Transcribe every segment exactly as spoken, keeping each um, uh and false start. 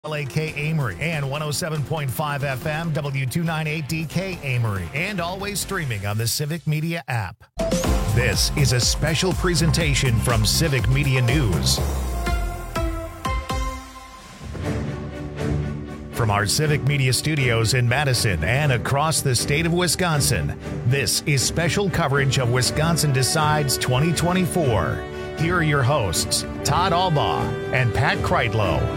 L A K Amory and one oh seven point five F M W two ninety-eight D K Amory, and always streaming on the Civic Media app. This is a special presentation from Civic Media News. From our Civic Media studios in Madison and across the state of Wisconsin, this is special coverage of Wisconsin Decides twenty twenty-four. Here are your hosts, Todd Albaugh and Pat Kreitlow.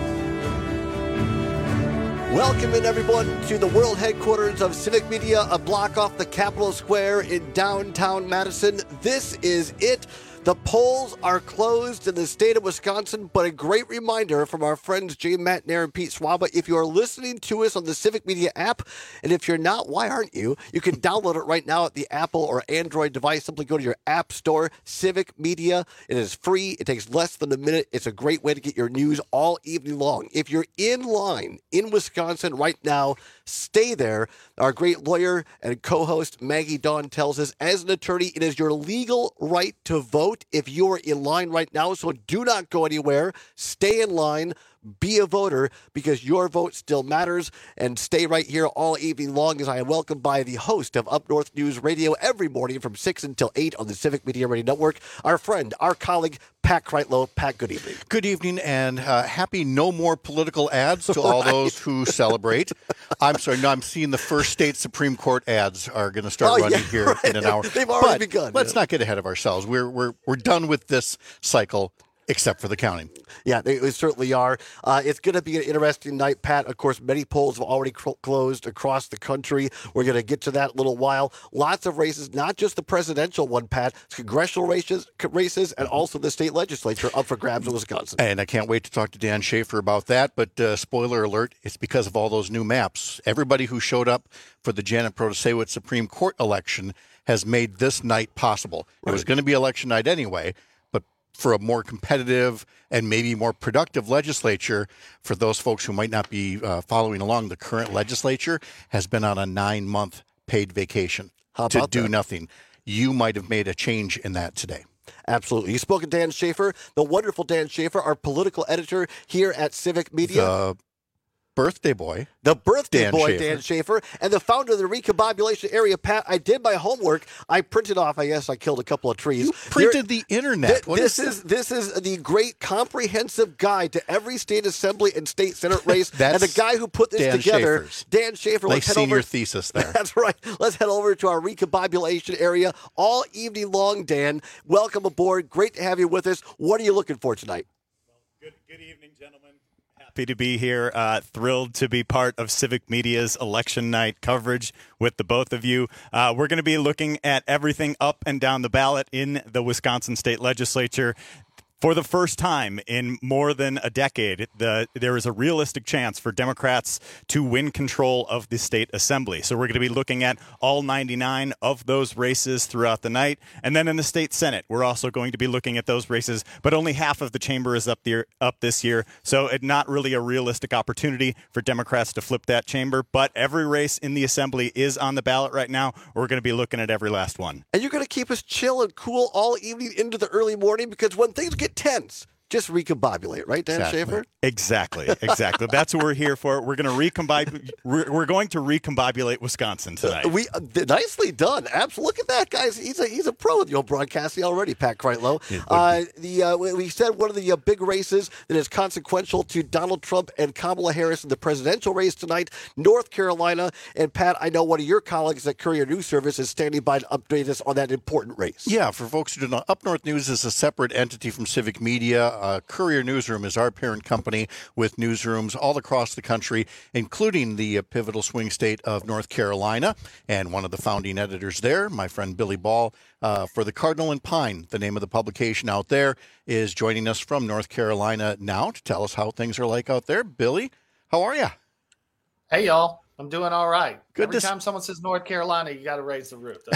Welcome in, everyone, to the world headquarters of Civic Media, a block off the Capitol Square in downtown Madison. This is it. The polls are closed in the state of Wisconsin, but a great reminder from our friends Jay Matnair and Pete Swaba. If you are listening to us on the Civic Media app, and if you're not, why aren't you? You can download it right now at the Apple or Android device. Simply go to your app store, Civic Media. It is free. It takes less than a minute. It's a great way to get your news all evening long. If you're in line in Wisconsin right now, stay there. Our great lawyer and co-host Maggie Dawn tells us, as an attorney, it is your legal right to vote if you're in line right now. So do not go anywhere. Stay in line. Be a voter, because your vote still matters. And stay right here all evening long as I am welcomed by the host of Up North News Radio every morning from six until eight on the Civic Media Radio Network, our friend, our colleague, Pat Kreitlow. Pat, good evening. Good evening, and uh, happy no more political ads to all right. those who celebrate. I'm sorry, no, I'm seeing the first state Supreme Court ads are going to start oh, running yeah, here right. in an hour. They've already but begun. Let's yeah. not get ahead of ourselves. We're we're we're done with this cycle. Except for the counting. Yeah, they, they certainly are. Uh, it's going to be an interesting night, Pat. Of course, many polls have already cl- closed across the country. We're going to get to that in a little while. Lots of races, not just the presidential one, Pat. It's congressional races, races and also the state legislature up for grabs in Wisconsin. And I can't wait to talk to Dan Schaefer about that. But uh, spoiler alert, it's because of all those new maps. Everybody who showed up for the Janet Protasewicz Supreme Court election has made this night possible. Right. It was going to be election night anyway, for a more competitive and maybe more productive legislature. For those folks who might not be uh, following along, the current legislature has been on a nine-month paid vacation How to about do that? nothing. You might have made a change in that today. Absolutely. You spoke to Dan Schaefer, the wonderful Dan Schaefer, our political editor here at Civic Media. The birthday boy. The birthday Dan boy, Schaefer. Dan Schaefer, and the founder of the Recombobulation Area. Pat, I did my homework. I printed off, I guess I killed a couple of trees. You printed Here, the internet. Th- what this is, is this is the great comprehensive guide to every state assembly and state senate race. That's and the guy who put this Dan together, Schaefer's. Dan Schaefer. Nice Let's head senior over. thesis there. That's right. Let's head over to our Recombobulation Area all evening long. Dan, welcome aboard. Great to have you with us. What are you looking for tonight? Well, good, good evening, gentlemen. Happy to be here. Uh, thrilled to be part of Civic Media's election night coverage with the both of you. Uh, we're going to be looking at everything up and down the ballot in the Wisconsin State Legislature. For the first time in more than a decade, the, there is a realistic chance for Democrats to win control of the state assembly. So we're going to be looking at all ninety-nine of those races throughout the night. And then in the state Senate, we're also going to be looking at those races, but only half of the chamber is up there, up this year. So it's not really a realistic opportunity for Democrats to flip that chamber. But every race in the assembly is on the ballot right now. We're going to be looking at every last one. And you're going to keep us chill and cool all evening into the early morning, because when things get tense, just recombobulate, right, Dan Exactly. Schaefer? Exactly, exactly. That's what we're here for. We're going to recombobulate. We're, we're going to recombobulate Wisconsin tonight. Uh, we uh, nicely done. Absolutely. Look at that, guys. He's a he's a pro with your broadcasting already, Pat Kreitlow. Uh, the uh, we said one of the uh, big races that is consequential to Donald Trump and Kamala Harris in the presidential race tonight, North Carolina. And Pat, I know one of your colleagues at Courier News Service is standing by to update us on that important race. Yeah, for folks who don't know, Up North News is a separate entity from Civic Media. Uh, Courier Newsroom is our parent company with newsrooms all across the country, including the uh, pivotal swing state of North Carolina. And one of the founding editors there, my friend Billy Ball, uh, for the Cardinal and Pine, the name of the publication out there, is joining us from North Carolina now to tell us how things are like out there. Billy, how are you? Hey, y'all. I'm doing all right. Good Every to time someone says North Carolina, you got to raise the roof.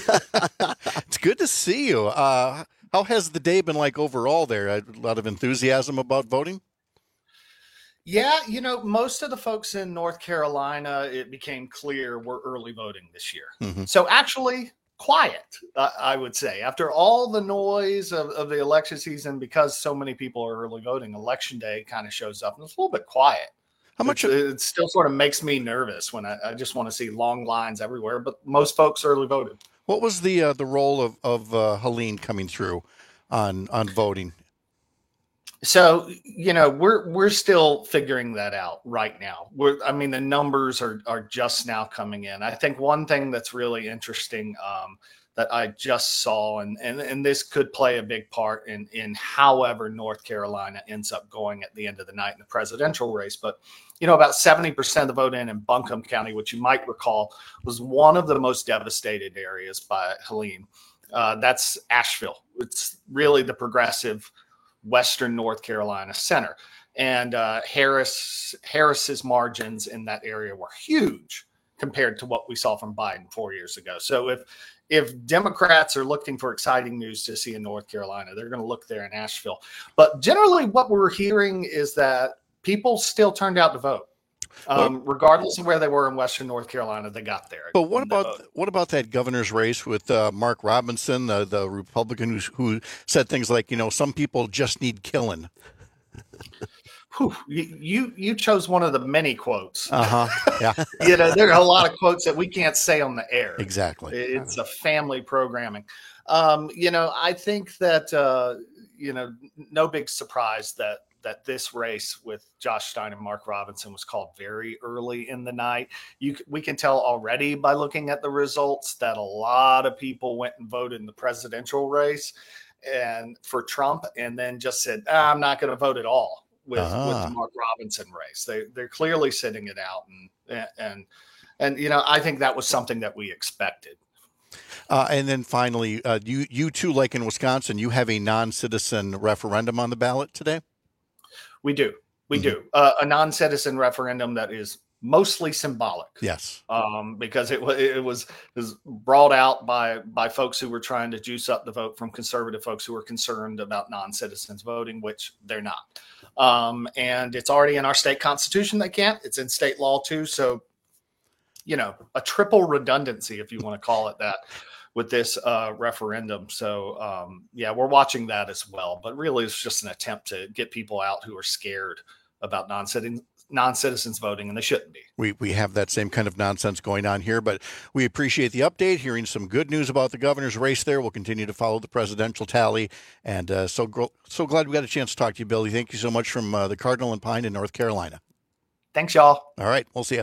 It's good to see you. Uh, how has the day been like overall there? A lot of enthusiasm about voting? Yeah, you know, most of the folks in North Carolina, it became clear were early voting this year. Mm-hmm. So actually quiet, uh, I would say. After all the noise of, of the election season, because so many people are early voting, election day kind of shows up and it's a little bit quiet. How much? It, it still sort of makes me nervous when I, I just want to see long lines everywhere. But most folks early voted. What was the uh, the role of of uh, Helene coming through on on voting? So, you know, we're we're still figuring that out right now. We're, I mean, the numbers are are just now coming in. I think one thing that's really interesting um, that I just saw, and, and and this could play a big part in in however North Carolina ends up going at the end of the night in the presidential race. But, you know, about seventy percent of the vote in in Buncombe County, which you might recall, was one of the most devastated areas by Helene. Uh, that's Asheville. It's really the progressive Western North Carolina center, and uh, Harris Harris's margins in that area were huge compared to what we saw from Biden four years ago. So if if Democrats are looking for exciting news to see in North Carolina, they're going to look there in Asheville. But generally, what we're hearing is that people still turned out to vote. Um, regardless of where they were in Western North Carolina, they got there. But what about what about that governor's race with uh, Mark Robinson, the, the Republican who, who said things like, you know, some people just need killing? Whew, you you chose one of the many quotes. Uh huh. Yeah. You know, there are a lot of quotes that we can't say on the air. Exactly. It's a family programming. Um, you know, I think that uh, you know, no big surprise that. that this race with Josh Stein and Mark Robinson was called very early in the night. You, we can tell already by looking at the results that a lot of people went and voted in the presidential race and for Trump, and then just said, ah, I'm not going to vote at all with, uh-huh. with the Mark Robinson race. They, they're clearly sitting it out. And, and, and, you know, I think that was something that we expected. Uh, and then finally, uh, you, you too, like in Wisconsin, you have a non-citizen referendum on the ballot today? We do. We mm-hmm. do. Uh, a non-citizen referendum that is mostly symbolic. Yes. Um, because it, it was it was brought out by by folks who were trying to juice up the vote from conservative folks who were concerned about non-citizens voting, which they're not. Um, and it's already in our state constitution. They can't. It's in state law too. So, you know, a triple redundancy, if you want to call it that, with this uh, referendum. So, um, yeah, we're watching that as well. But really, it's just an attempt to get people out who are scared about non-citizens, non-citizens voting, and they shouldn't be. We we have that same kind of nonsense going on here, but we appreciate the update, hearing some good news about the governor's race there. We'll continue to follow the presidential tally, and uh, so, gr- so glad we got a chance to talk to you, Billy. Thank you so much from uh, the Cardinal and Pine in North Carolina. Thanks, y'all. All right, we'll see you.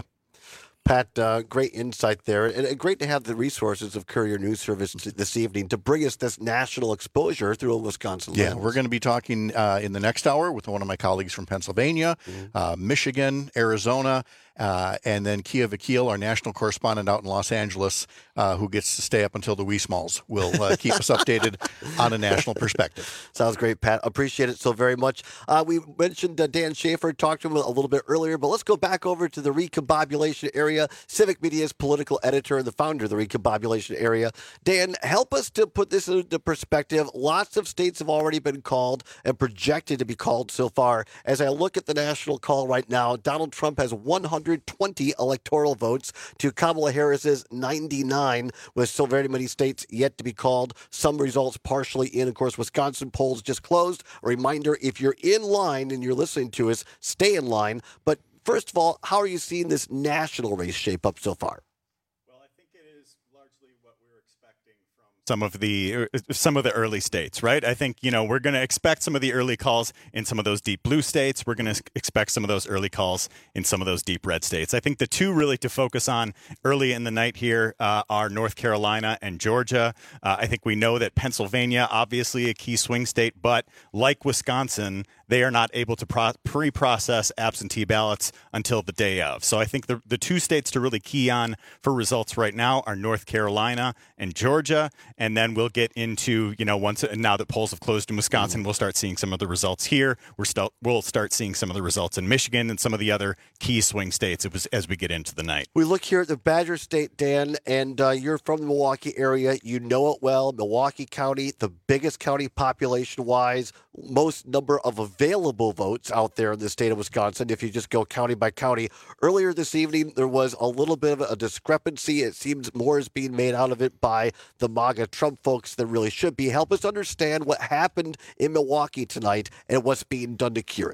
Pat, uh, great insight there, and great to have the resources of Courier News Service this evening to bring us this national exposure through a Wisconsin lens. Yeah, we're going to be talking uh, in the next hour with one of my colleagues from Pennsylvania, mm-hmm. uh, Michigan, Arizona, uh, and then Kia Vakil, our national correspondent out in Los Angeles, uh, who gets to stay up until the wee smalls. Will uh, keep us updated on a national perspective. Sounds great, Pat. Appreciate it so very much. Uh, we mentioned uh, Dan Schaefer, talked to him a little bit earlier, but let's go back over to the Recombobulation Area. Civic Media's political editor and the founder of the Recombobulation Area. Dan, help us to put this into perspective. Lots of states have already been called and projected to be called so far. As I look at the national call right now, Donald Trump has one hundred twenty electoral votes to Kamala Harris's ninety-nine, with so very many states yet to be called. Some results partially in. Of course, Wisconsin polls just closed. A reminder, if you're in line and you're listening to us, stay in line. But first of all, how are you seeing this national race shape up so far? Well, I think it is largely what we were expecting from some of the some of the early states, right? I think, you know, we're going to expect some of the early calls in some of those deep blue states. We're going to expect some of those early calls in some of those deep red states. I think the two really to focus on early in the night here uh, are North Carolina and Georgia. Uh, I think we know that Pennsylvania, obviously a key swing state, but like Wisconsin, they are not able to pro- pre-process absentee ballots until the day of. So I think the the two states to really key on for results right now are North Carolina and Georgia. And then we'll get into, you know, once now that polls have closed in Wisconsin, we'll start seeing some of the results here. We're still we'll start seeing some of the results in Michigan and some of the other key swing states as we get into the night. We look here at the Badger State, Dan, and uh, you're from the Milwaukee area. You know it well. Milwaukee County, the biggest county population-wise, most number of available votes out there in the state of Wisconsin, if you just go county by county. Earlier this evening, there was a little bit of a discrepancy. It seems more is being made out of it by the MAGA Trump folks than really should be. Help us understand what happened in Milwaukee tonight and what's being done to cure it.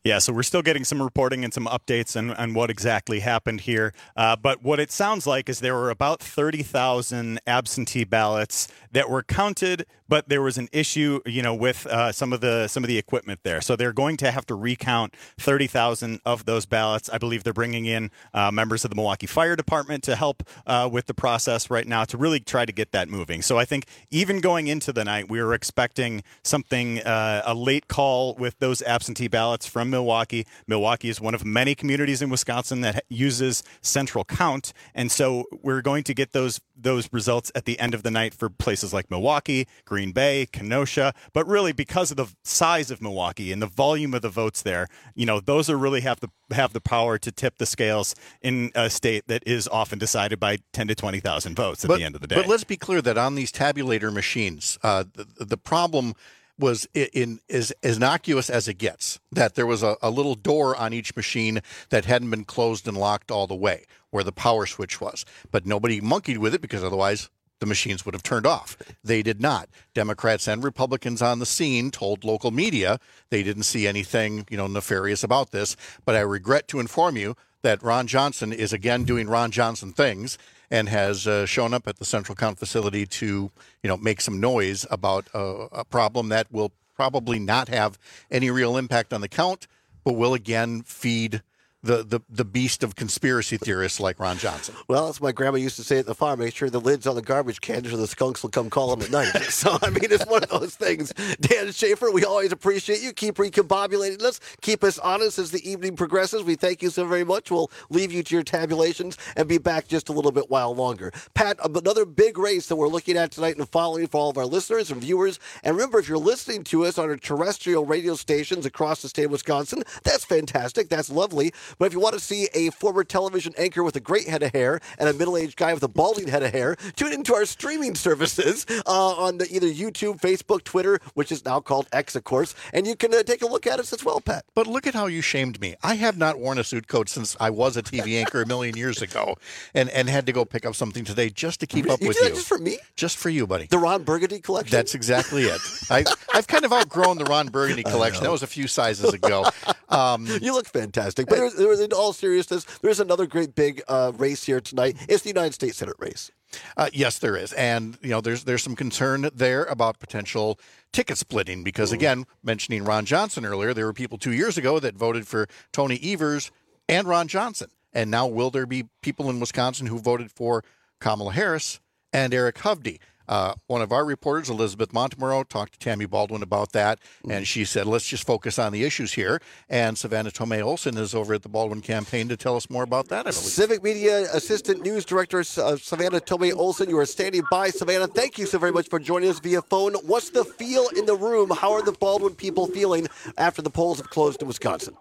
Yeah, so we're still getting some reporting and some updates on, on what exactly happened here. Uh, but what it sounds like is there were about thirty thousand absentee ballots that were counted, but there was an issue, you know, with uh, some of the some of the equipment there. So they're going to have to recount thirty thousand of those ballots. I believe they're bringing in uh, members of the Milwaukee Fire Department to help uh, with the process right now to really try to get that moving. So I think even going into the night, we were expecting something, uh, a late call with those absentee ballots from Milwaukee. Milwaukee is one of many communities in Wisconsin that uses central count, and so we're going to get those those results at the end of the night for places like Milwaukee, Green Bay, Kenosha. But really, because of the size of Milwaukee and the volume of the votes there, you know, those are really have the have the power to tip the scales in a state that is often decided by ten to twenty thousand votes at but, the end of the day. But let's be clear that on these tabulator machines, uh, the, the problem was in, in as, as innocuous as it gets, that there was a, a little door on each machine that hadn't been closed and locked all the way, where the power switch was. But nobody monkeyed with it because otherwise the machines would have turned off. They did not. Democrats and Republicans on the scene told local media they didn't see anything, you know, nefarious about this. But I regret to inform you that Ron Johnson is again doing Ron Johnson things and has uh, shown up at the Central Count facility to, you know, make some noise about uh, a problem that will probably not have any real impact on the count, but will again feed the, the, the beast of conspiracy theorists like Ron Johnson. Well, as my grandma used to say at the farm, make sure the lid's on the garbage cans or the skunks will come calling at night. So, I mean, it's one of those things. Dan Schaefer, we always appreciate you. Keep recombobulating us. Keep us honest as the evening progresses. We thank you so very much. We'll leave you to your tabulations and be back just a little bit while longer. Pat, another big race that we're looking at tonight and following for all of our listeners and viewers. And remember, if you're listening to us on our terrestrial radio stations across the state of Wisconsin, that's fantastic. That's lovely. But if you want to see a former television anchor with a great head of hair and a middle-aged guy with a balding head of hair, tune into our streaming services uh, on the, either YouTube, Facebook, Twitter, which is now called X, of course, and you can uh, take a look at us as well, Pat. But look at how you shamed me. I have not worn a suit coat since I was a T V anchor a million years ago, and, and had to go pick up something today just to keep up you with did you. That just for me? Just for you, buddy. The Ron Burgundy collection? That's exactly it. I, I've kind of outgrown the Ron Burgundy collection. That was a few sizes ago. Um, you look fantastic. But there's, there's, in all seriousness, there's another great big uh, race here tonight. It's the United States Senate race. Uh, yes, there is. And, you know, there's there's some concern there about potential ticket splitting because, again, mentioning Ron Johnson earlier, there were people two years ago that voted for Tony Evers and Ron Johnson. And now will there be people in Wisconsin who voted for Kamala Harris and Eric Hovde? Uh, one of our reporters, Elizabeth Montemurro, talked to Tammy Baldwin about that, and she said, let's just focus on the issues here. And Savannah Tomei Olson is over at the Baldwin campaign to tell us more about that, I believe. Civic Media Assistant News Director uh, Savannah Tomei Olson, you are standing by. Savannah, thank you so very much for joining us via phone. What's the feel in the room? How are the Baldwin people feeling after the polls have closed in Wisconsin?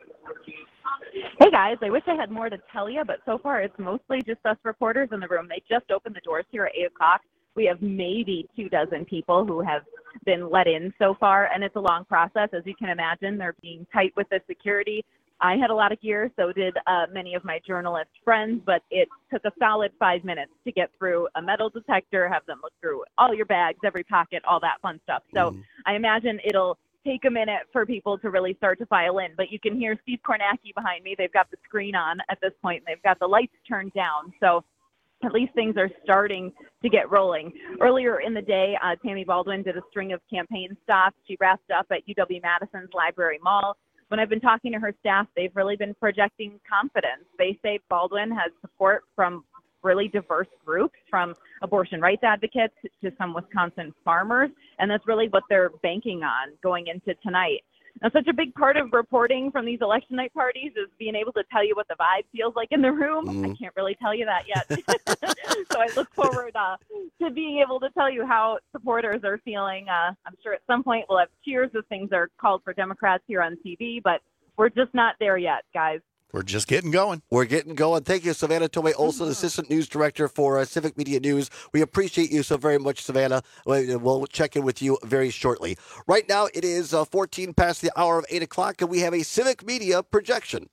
Hey, guys. I wish I had more to tell you, but so far it's mostly just us reporters in the room. They just opened the doors here at eight o'clock. We have maybe two dozen people who have been let in so far, and it's a long process. As you can imagine, they're being tight with the security. I had a lot of gear, so did uh, many of my journalist friends, but it took a solid five minutes to get through a metal detector, have them look through all your bags, every pocket, all that fun stuff. So mm. I imagine it'll take a minute for people to really start to file in, but you can hear Steve Kornacki behind me. They've got the screen on at this point, and they've got the lights turned down. So at least things are starting to get rolling. Earlier in the day, uh, Tammy Baldwin did a string of campaign stops. She wrapped up at U W-Madison's Library Mall. When I've been talking to her staff, they've really been projecting confidence. They say Baldwin has support from really diverse groups, from abortion rights advocates to some Wisconsin farmers, and that's really what they're banking on going into tonight. Now, such a big part of reporting from these election night parties is being able to tell you what the vibe feels like in the room. Mm. I can't really tell you that yet. So I look forward uh, to being able to tell you how supporters are feeling. Uh, I'm sure at some point we'll have cheers as things are called for Democrats here on T V, but we're just not there yet, guys. We're just getting going. We're getting going. Thank you, Savannah Tomei Olson, Assistant News Director for uh, Civic Media News. We appreciate you so very much, Savannah. We'll check in with you very shortly. Right now, it is uh, fourteen past the hour of eight o'clock, and we have a Civic Media projection.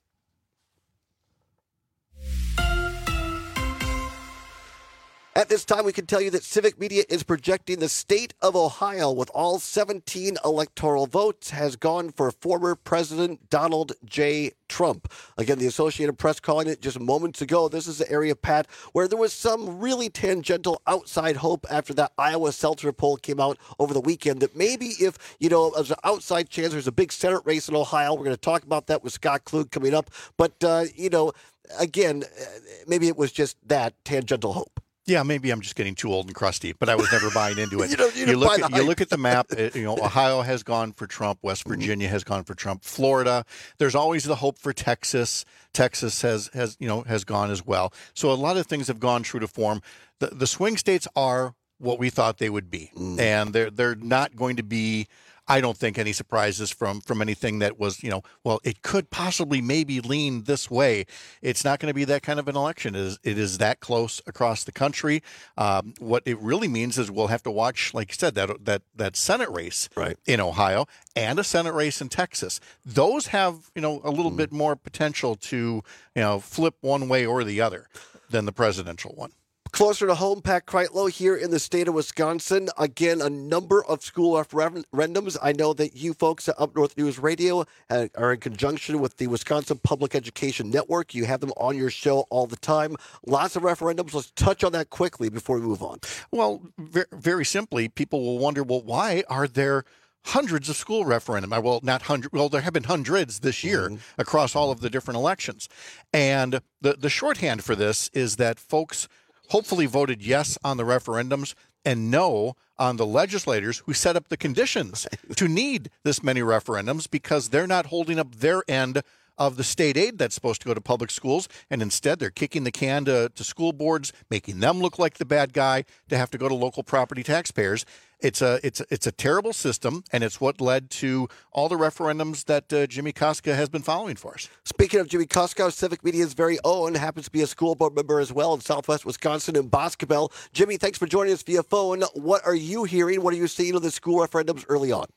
At this time, we can tell you that Civic Media is projecting the state of Ohio, with all seventeen electoral votes, has gone for former President Donald J. Trump. Again, the Associated Press calling it just moments ago. This is the area, Pat, where there was some really tangential outside hope after that Iowa Seltzer poll came out over the weekend that maybe if, you know, there's an outside chance there's a big Senate race in Ohio. We're going to talk about that with Scott Klug coming up. But, uh, you know, again, maybe it was just that tangential hope. Yeah, maybe I'm just getting too old and crusty, but I was never buying into it. you, don't, you, you don't look buy at the you look at the map. It, you know, Ohio has gone for Trump. West Virginia has gone for Trump. Florida. There's always the hope for Texas. Texas has has you know has gone as well. So a lot of things have gone true to form. The the swing states are what we thought they would be, mm. and they're they're not going to be, I don't think, any surprises from from anything that was, you know, well, it could possibly maybe lean this way. It's not going to be that kind of an election. It is, it is that close across the country. Um, what it really means is we'll have to watch, like you said, that that that Senate race right. in Ohio and a Senate race in Texas. Those have, you know, a little mm. bit more potential to, you know, flip one way or the other than the presidential one. Closer to home, Pat Kreitlow here in the state of Wisconsin. Again, a number of school referendums. I know that you folks at Up North News Radio are in conjunction with the Wisconsin Public Education Network. You have them on your show all the time. Lots of referendums. Let's touch on that quickly before we move on. Well, very simply, people will wonder, well, why are there hundreds of school referendum? Well, not hundred. Well, there have been hundreds this year mm-hmm. across all of the different elections. And the, the shorthand for this is that folks hopefully voted yes on the referendums and no on the legislators who set up the conditions to need this many referendums, because they're not holding up their end of the state aid that's supposed to go to public schools, and instead they're kicking the can to, to school boards, making them look like the bad guy to have to go to local property taxpayers. It's a it's a, it's a terrible system, and it's what led to all the referendums that uh, Jimmy Koska has been following for us. Speaking of Jimmy Koska, Civic Media's very own, happens to be a school board member as well in Southwest Wisconsin in Boscobel. Jimmy, thanks for joining us via phone. What are you hearing? What are you seeing of the school referendums early on?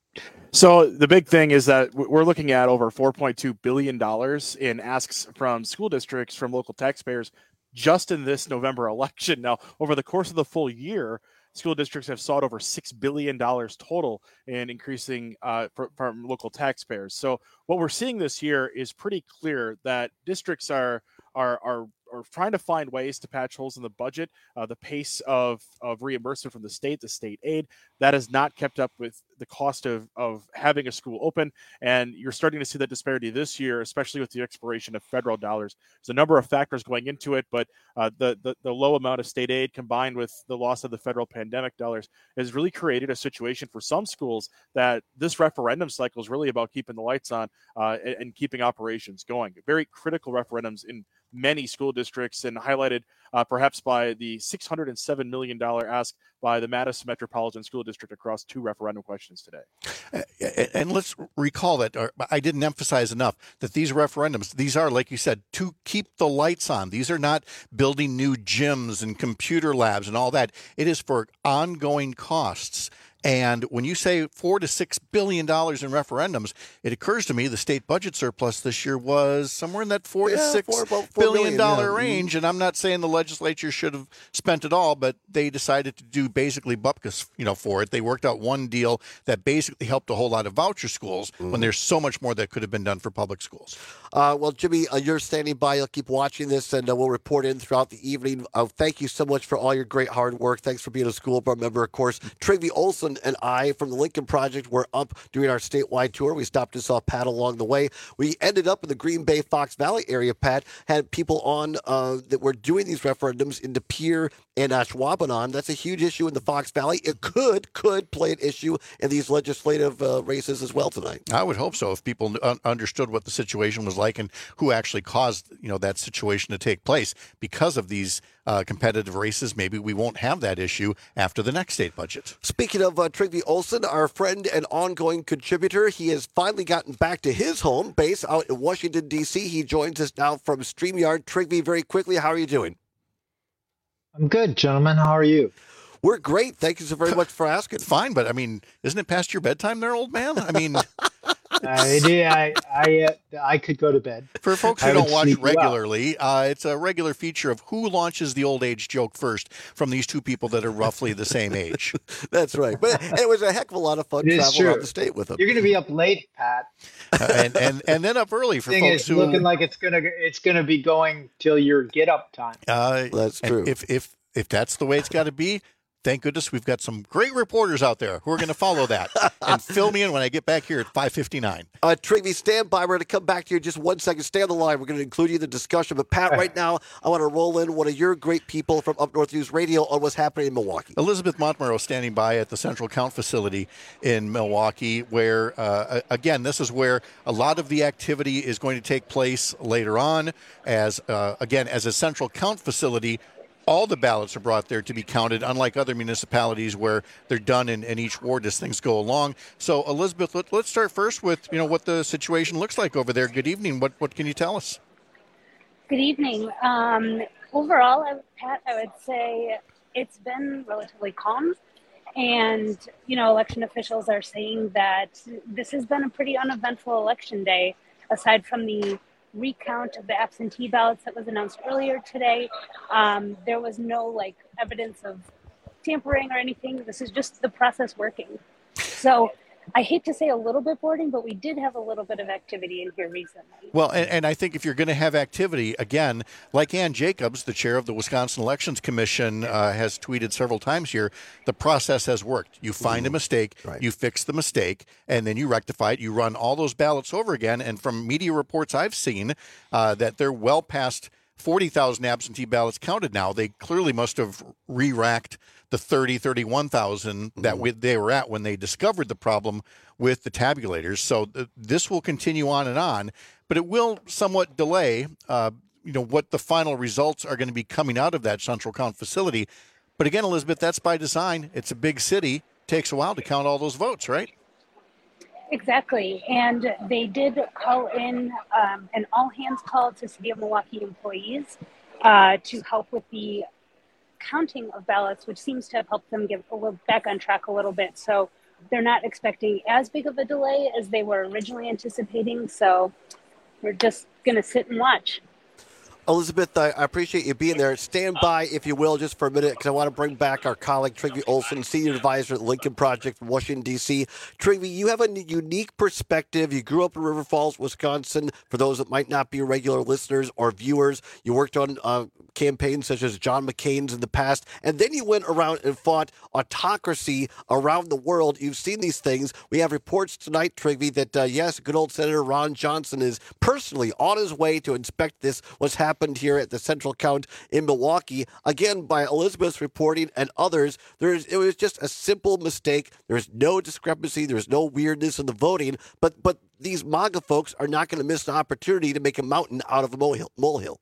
So the big thing is that we're looking at over four point two billion dollars in asks from school districts, from local taxpayers, just in this November election. Now, over the course of the full year, school districts have sought over six billion dollars total in increasing uh, for, from local taxpayers. So what we're seeing this year is pretty clear that districts are are are are trying to find ways to patch holes in the budget. Uh, the pace of, of reimbursement from the state, the state aid, that has not kept up with the cost of, of having a school open. And you're starting to see that disparity this year, especially with the expiration of federal dollars. There's a number of factors going into it, but uh, the, the, the low amount of state aid combined with the loss of the federal pandemic dollars has really created a situation for some schools that this referendum cycle is really about keeping the lights on uh, and, and keeping operations going. Very critical referendums in many school districts, and highlighted uh, perhaps by the six hundred seven million dollars ask by the Madison Metropolitan School District across two referendum questions today. And let's recall that, or I didn't emphasize enough, that these referendums, these are, like you said, to keep the lights on. These are not building new gyms and computer labs and all that. It is for ongoing costs. And when you say four to six billion dollars in referendums, it occurs to me the state budget surplus this year was somewhere in that four yeah, to six four, four billion dollar million, yeah. range. And I'm not saying the legislature should have spent it all, but they decided to do basically bupkis, you know, for it. They worked out one deal that basically helped a whole lot of voucher schools mm-hmm. when there's so much more that could have been done for public schools. Uh, well, Jimmy, uh, you're standing by. I'll keep watching this, and uh, we'll report in throughout the evening. Uh, thank you so much for all your great hard work. Thanks for being a school board member, of course. Trygve Olson and I from the Lincoln Project were up doing our statewide tour. We stopped and saw Pat along the way. We ended up in the Green Bay, Fox Valley area, Pat, had people on uh, that were doing these referendums in De Pere and Ashwaubenon. That's a huge issue in the Fox Valley. It could, could play an issue in these legislative uh, races as well tonight. I would hope so, if people un- understood what the situation was like and who actually caused, you know, that situation to take place. Because of these uh, competitive races, maybe we won't have that issue after the next state budget. Speaking of uh, Trygve Olson, our friend and ongoing contributor, he has finally gotten back to his home base out in Washington, D C. He joins us now from StreamYard. Trygve, very quickly, how are you doing? I'm good, gentlemen. How are you? We're great. Thank you so very much for asking. Fine, but I mean, isn't it past your bedtime there, old man? I mean, I, I, I, uh, I could go to bed. For folks who I would don't watch sleep well. regularly, uh, it's a regular feature of who launches the old age joke first from these two people that are roughly the same age. That's right. But it was a heck of a lot of fun It is traveling around true. the state with them. You're going to be up late, Pat. Uh, and, and and then up early for Thing folks is who looking like it's gonna it's gonna be going till your get up time. uh, That's and true. If if if that's the way it's got to be, thank goodness we've got some great reporters out there who are going to follow that and fill me in when I get back here at five fifty-nine. Uh, Trigby, stand by. We're going to come back to you in just one second. Stay on the line. We're going to include you in the discussion. But, Pat, right now, I want to roll in one of your great people from Up North News Radio on what's happening in Milwaukee. Elizabeth Montmorrow standing by at the Central Count facility in Milwaukee, where, uh, again, this is where a lot of the activity is going to take place later on. As, uh, again, as a Central Count facility, all the ballots are brought there to be counted, unlike other municipalities where they're done in, in each ward as things go along. So, Elizabeth, let, let's start first with, you know, what the situation looks like over there. Good evening. What what can you tell us? Good evening. Um, overall, I, Pat, I would say it's been relatively calm. And, you know, election officials are saying that this has been a pretty uneventful election day, aside from the recount of the absentee ballots that was announced earlier today. Um, there was no like evidence of tampering or anything. This is just the process working. So I hate to say a little bit boring, but we did have a little bit of activity in here recently. Well, and, and I think if you're going to have activity, again, like Ann Jacobs, the chair of the Wisconsin Elections Commission, uh, has tweeted several times here, the process has worked. You find a mistake, Right. you fix the mistake, and then you rectify it. You run all those ballots over again. And from media reports I've seen, uh, that they're well past forty thousand absentee ballots counted now. They clearly must have re-racked the thirty, thirty-one thousand that we, they were at when they discovered the problem with the tabulators. So th- this will continue on and on, but it will somewhat delay, uh, you know, what the final results are going to be coming out of that central count facility. But again, Elizabeth, that's by design. It's a big city. Takes a while to count all those votes, right? Exactly. And they did call in um, an all-hands call to City of Milwaukee employees uh, to help with the counting of ballots, which seems to have helped them get a little back on track a little bit. So they're not expecting as big of a delay as they were originally anticipating. So we're just going to sit and watch. Elizabeth, I I appreciate you being there. Stand by, if you will, just for a minute, because I want to bring back our colleague, Trygve Olsen, Senior Advisor at the Lincoln Project from Washington, D C Trygve, you have a unique perspective. You grew up in River Falls, Wisconsin. For those that might not be regular listeners or viewers, you worked on uh, campaigns such as John McCain's in the past, and then you went around and fought autocracy around the world. You've seen these things. We have reports tonight, Trygve, that, uh, yes, good old Senator Ron Johnson is personally on his way to inspect this, what's happened here at the Central Count in Milwaukee. Again, by Elizabeth's reporting and others, there's it was just a simple mistake. There's no discrepancy. There's no weirdness in the voting. But but these MAGA folks are not going to miss an opportunity to make a mountain out of a molehill. molehill.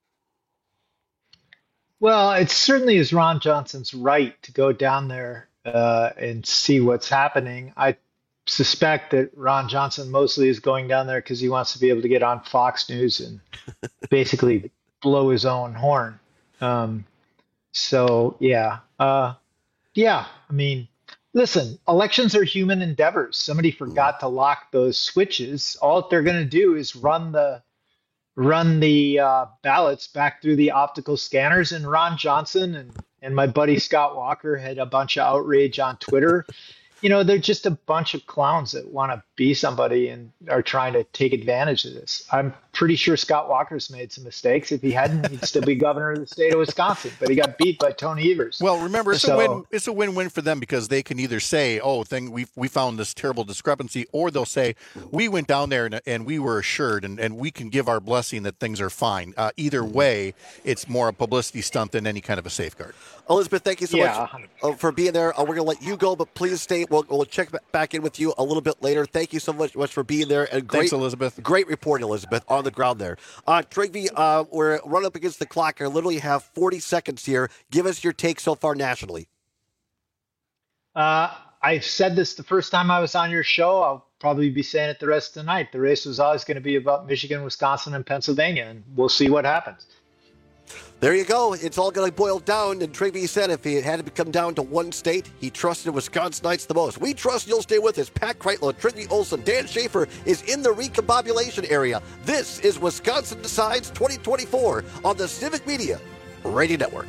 Well, it certainly is Ron Johnson's right to go down there uh, and see what's happening. I suspect that Ron Johnson mostly is going down there because he wants to be able to get on Fox News and basically blow his own horn. Um, so, yeah. Uh, yeah, I mean, listen, elections are human endeavors. Somebody forgot to lock those switches. All they're going to do is run the run the uh, ballots back through the optical scanners. And Ron Johnson and, and my buddy Scott Walker had a bunch of outrage on Twitter. You know, they're just a bunch of clowns that want to be somebody and are trying to take advantage of this. I'm pretty sure Scott Walker's made some mistakes. If he hadn't, he'd still be governor of the state of Wisconsin, but he got beat by Tony Evers. Well, remember, it's So- a win. It's a win-win for them because they can either say, "Oh, thing we we found this terrible discrepancy," or they'll say, "We went down there and, and we were assured, and, and we can give our blessing that things are fine." Uh, either way, it's more a publicity stunt than any kind of a safeguard. Elizabeth, thank you so Yeah, much uh, for being there. Uh, we're going to let you go, but please stay. We'll, we'll check ba- back in with you a little bit later. Thank you so much, much for being there. And great, Thanks, Elizabeth. Great report, Elizabeth, on the ground there. Uh, Trygve, uh, we're running up against the clock. I literally have forty seconds here. Give us your take so far nationally. Uh, I said this the first time I was on your show. I'll probably be saying it the rest of the night. The race was always going to be about Michigan, Wisconsin, and Pennsylvania, and we'll see what happens. There you go. It's all going to boil down. And Travie said if he had to come down to one state, he trusted Wisconsinites the most. We trust you'll stay with us. Pat Kreitlow, Travie Olson, Dan Schaefer is in the recombobulation area. This is Wisconsin Decides twenty twenty-four on the Civic Media Radio Network.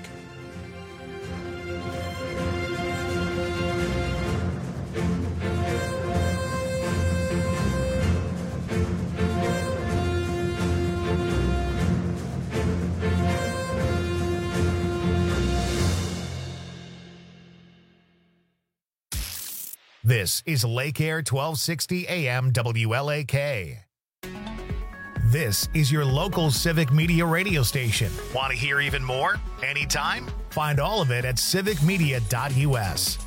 This is Lake Air twelve sixty A M W L A K. This is your local Civic Media radio station. Want to hear even more? Anytime? Find all of it at civic media dot U S.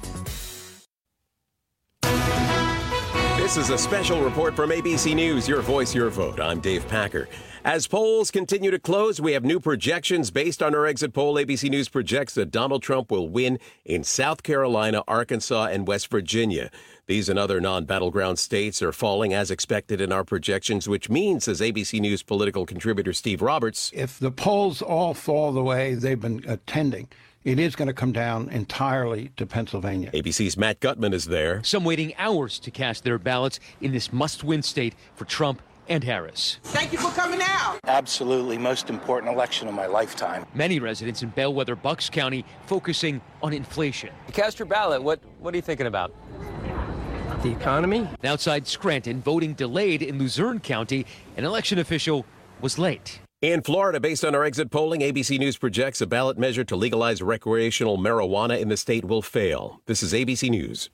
This is a special report from A B C News, Your Voice, Your Vote. I'm Dave Packer. As polls continue to close, we have new projections. Based on our exit poll, A B C News projects that Donald Trump will win in South Carolina, Arkansas, and West Virginia. These and other non-battleground states are falling as expected in our projections, which means, says A B C News political contributor Steve Roberts, if the polls all fall the way they've been attending, it is going to come down entirely to Pennsylvania. A B C's Matt Gutman is there. Some waiting hours to cast their ballots in this must-win state for Trump and Harris. Thank you for coming out. Absolutely most important election of my lifetime. Many residents in Bellwether, Bucks County focusing on inflation. You cast your ballot. What, what are you thinking about? The economy? Outside Scranton, voting delayed in Luzerne County. An election official was late. In Florida, based on our exit polling, A B C News projects a ballot measure to legalize recreational marijuana in the state will fail. This is A B C News.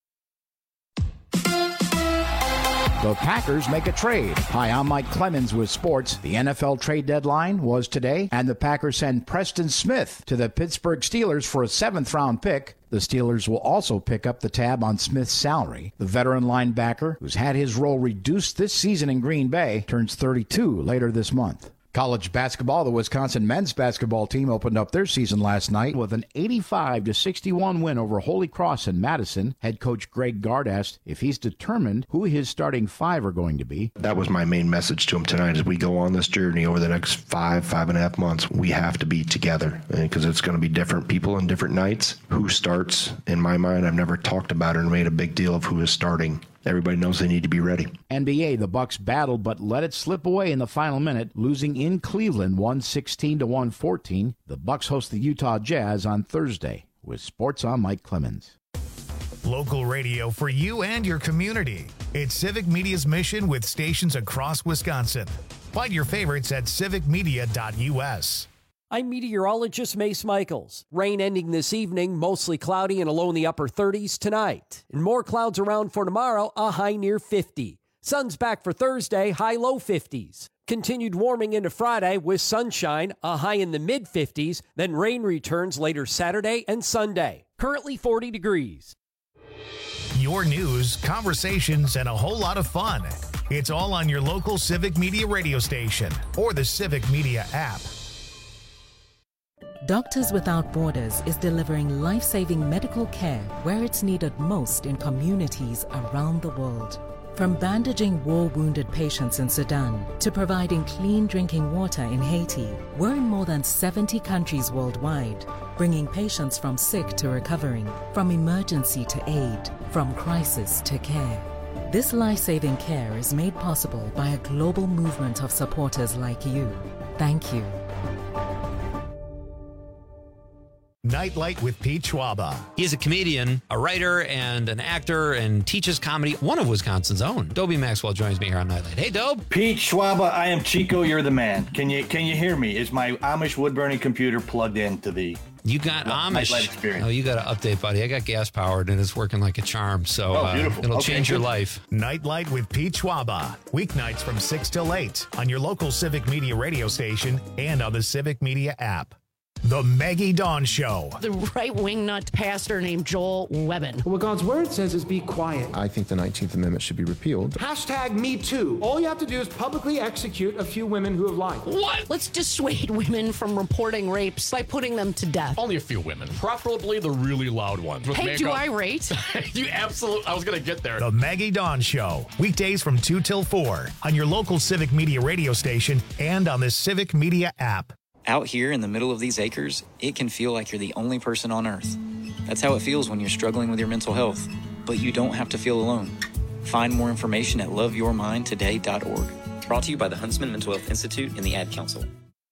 The Packers make a trade. Hi, I'm Mike Clemens with sports. The N F L trade deadline was today, and the Packers send Preston Smith to the Pittsburgh Steelers for a seventh-round pick. The Steelers will also pick up the tab on Smith's salary. The veteran linebacker, who's had his role reduced this season in Green Bay, turns thirty-two later this month. College basketball, the Wisconsin men's basketball team opened up their season last night with an eighty-five to sixty-one win over Holy Cross in Madison. Head coach Greg Gard asked if he's determined who his starting five are going to be. That was my main message to him tonight. As we go on this journey over the next five, five and a half months, we have to be together because it's going to be different people on different nights. Who starts, in my mind, I've never talked about it and made a big deal of who is starting. Everybody knows they need to be ready. N B A, the Bucks battled but let it slip away in the final minute, losing in Cleveland one sixteen to one fourteen. The Bucks host the Utah Jazz on Thursday. With sports, I'm Mike Clemens. Local radio for you and your community. It's Civic Media's mission with stations across Wisconsin. Find your favorites at civic media dot U S. I'm meteorologist Mace Michaels. Rain ending this evening, mostly cloudy and a low in the upper thirties tonight. And more clouds around for tomorrow, a high near fifty. Sun's back for Thursday, high low fifties. Continued warming into Friday with sunshine, a high in the mid fifties. Then rain returns later Saturday and Sunday. Currently forty degrees. Your news, conversations, and a whole lot of fun. It's all on your local Civic Media radio station or the Civic Media app. Doctors Without Borders is delivering life-saving medical care where it's needed most in communities around the world. From bandaging war-wounded patients in Sudan to providing clean drinking water in Haiti, we're in more than seventy countries worldwide, bringing patients from sick to recovering, from emergency to aid, from crisis to care. This life-saving care is made possible by a global movement of supporters like you. Thank you. Nightlight with Pete Schwaba. He is a comedian, a writer, and an actor, and teaches comedy. One of Wisconsin's own. Dobie Maxwell joins me here on Nightlight. Hey, Dobe. Pete Schwaba, I am Chico. You're the man. Can you can you hear me? Is my Amish wood burning computer plugged into the? You got Amish. Nightlight experience. Oh, you got to update, buddy. I got gas powered, and it's working like a charm. So oh, uh, it'll okay, change your life. Nightlight with Pete Schwaba. Weeknights from six till eight on your local Civic Media radio station and on the Civic Media app. The Maggie Dawn Show. The right-wing nut pastor named Joel Webbin. What God's word says is be quiet. I think the nineteenth Amendment should be repealed. Hashtag Me Too. All you have to do is publicly execute a few women who have lied. What? Let's dissuade women from reporting rapes by putting them to death. Only a few women, preferably the really loud ones. With hey, makeup. Do I rate? You absolutely, I was going to get there. The Maggie Dawn Show. Weekdays from two till four on your local Civic Media radio station and on the Civic Media app. Out here in the middle of these acres, it can feel like you're the only person on Earth. That's how it feels when you're struggling with your mental health. But you don't have to feel alone. Find more information at love your mind today dot org. Brought to you by the Huntsman Mental Health Institute and the Ad Council.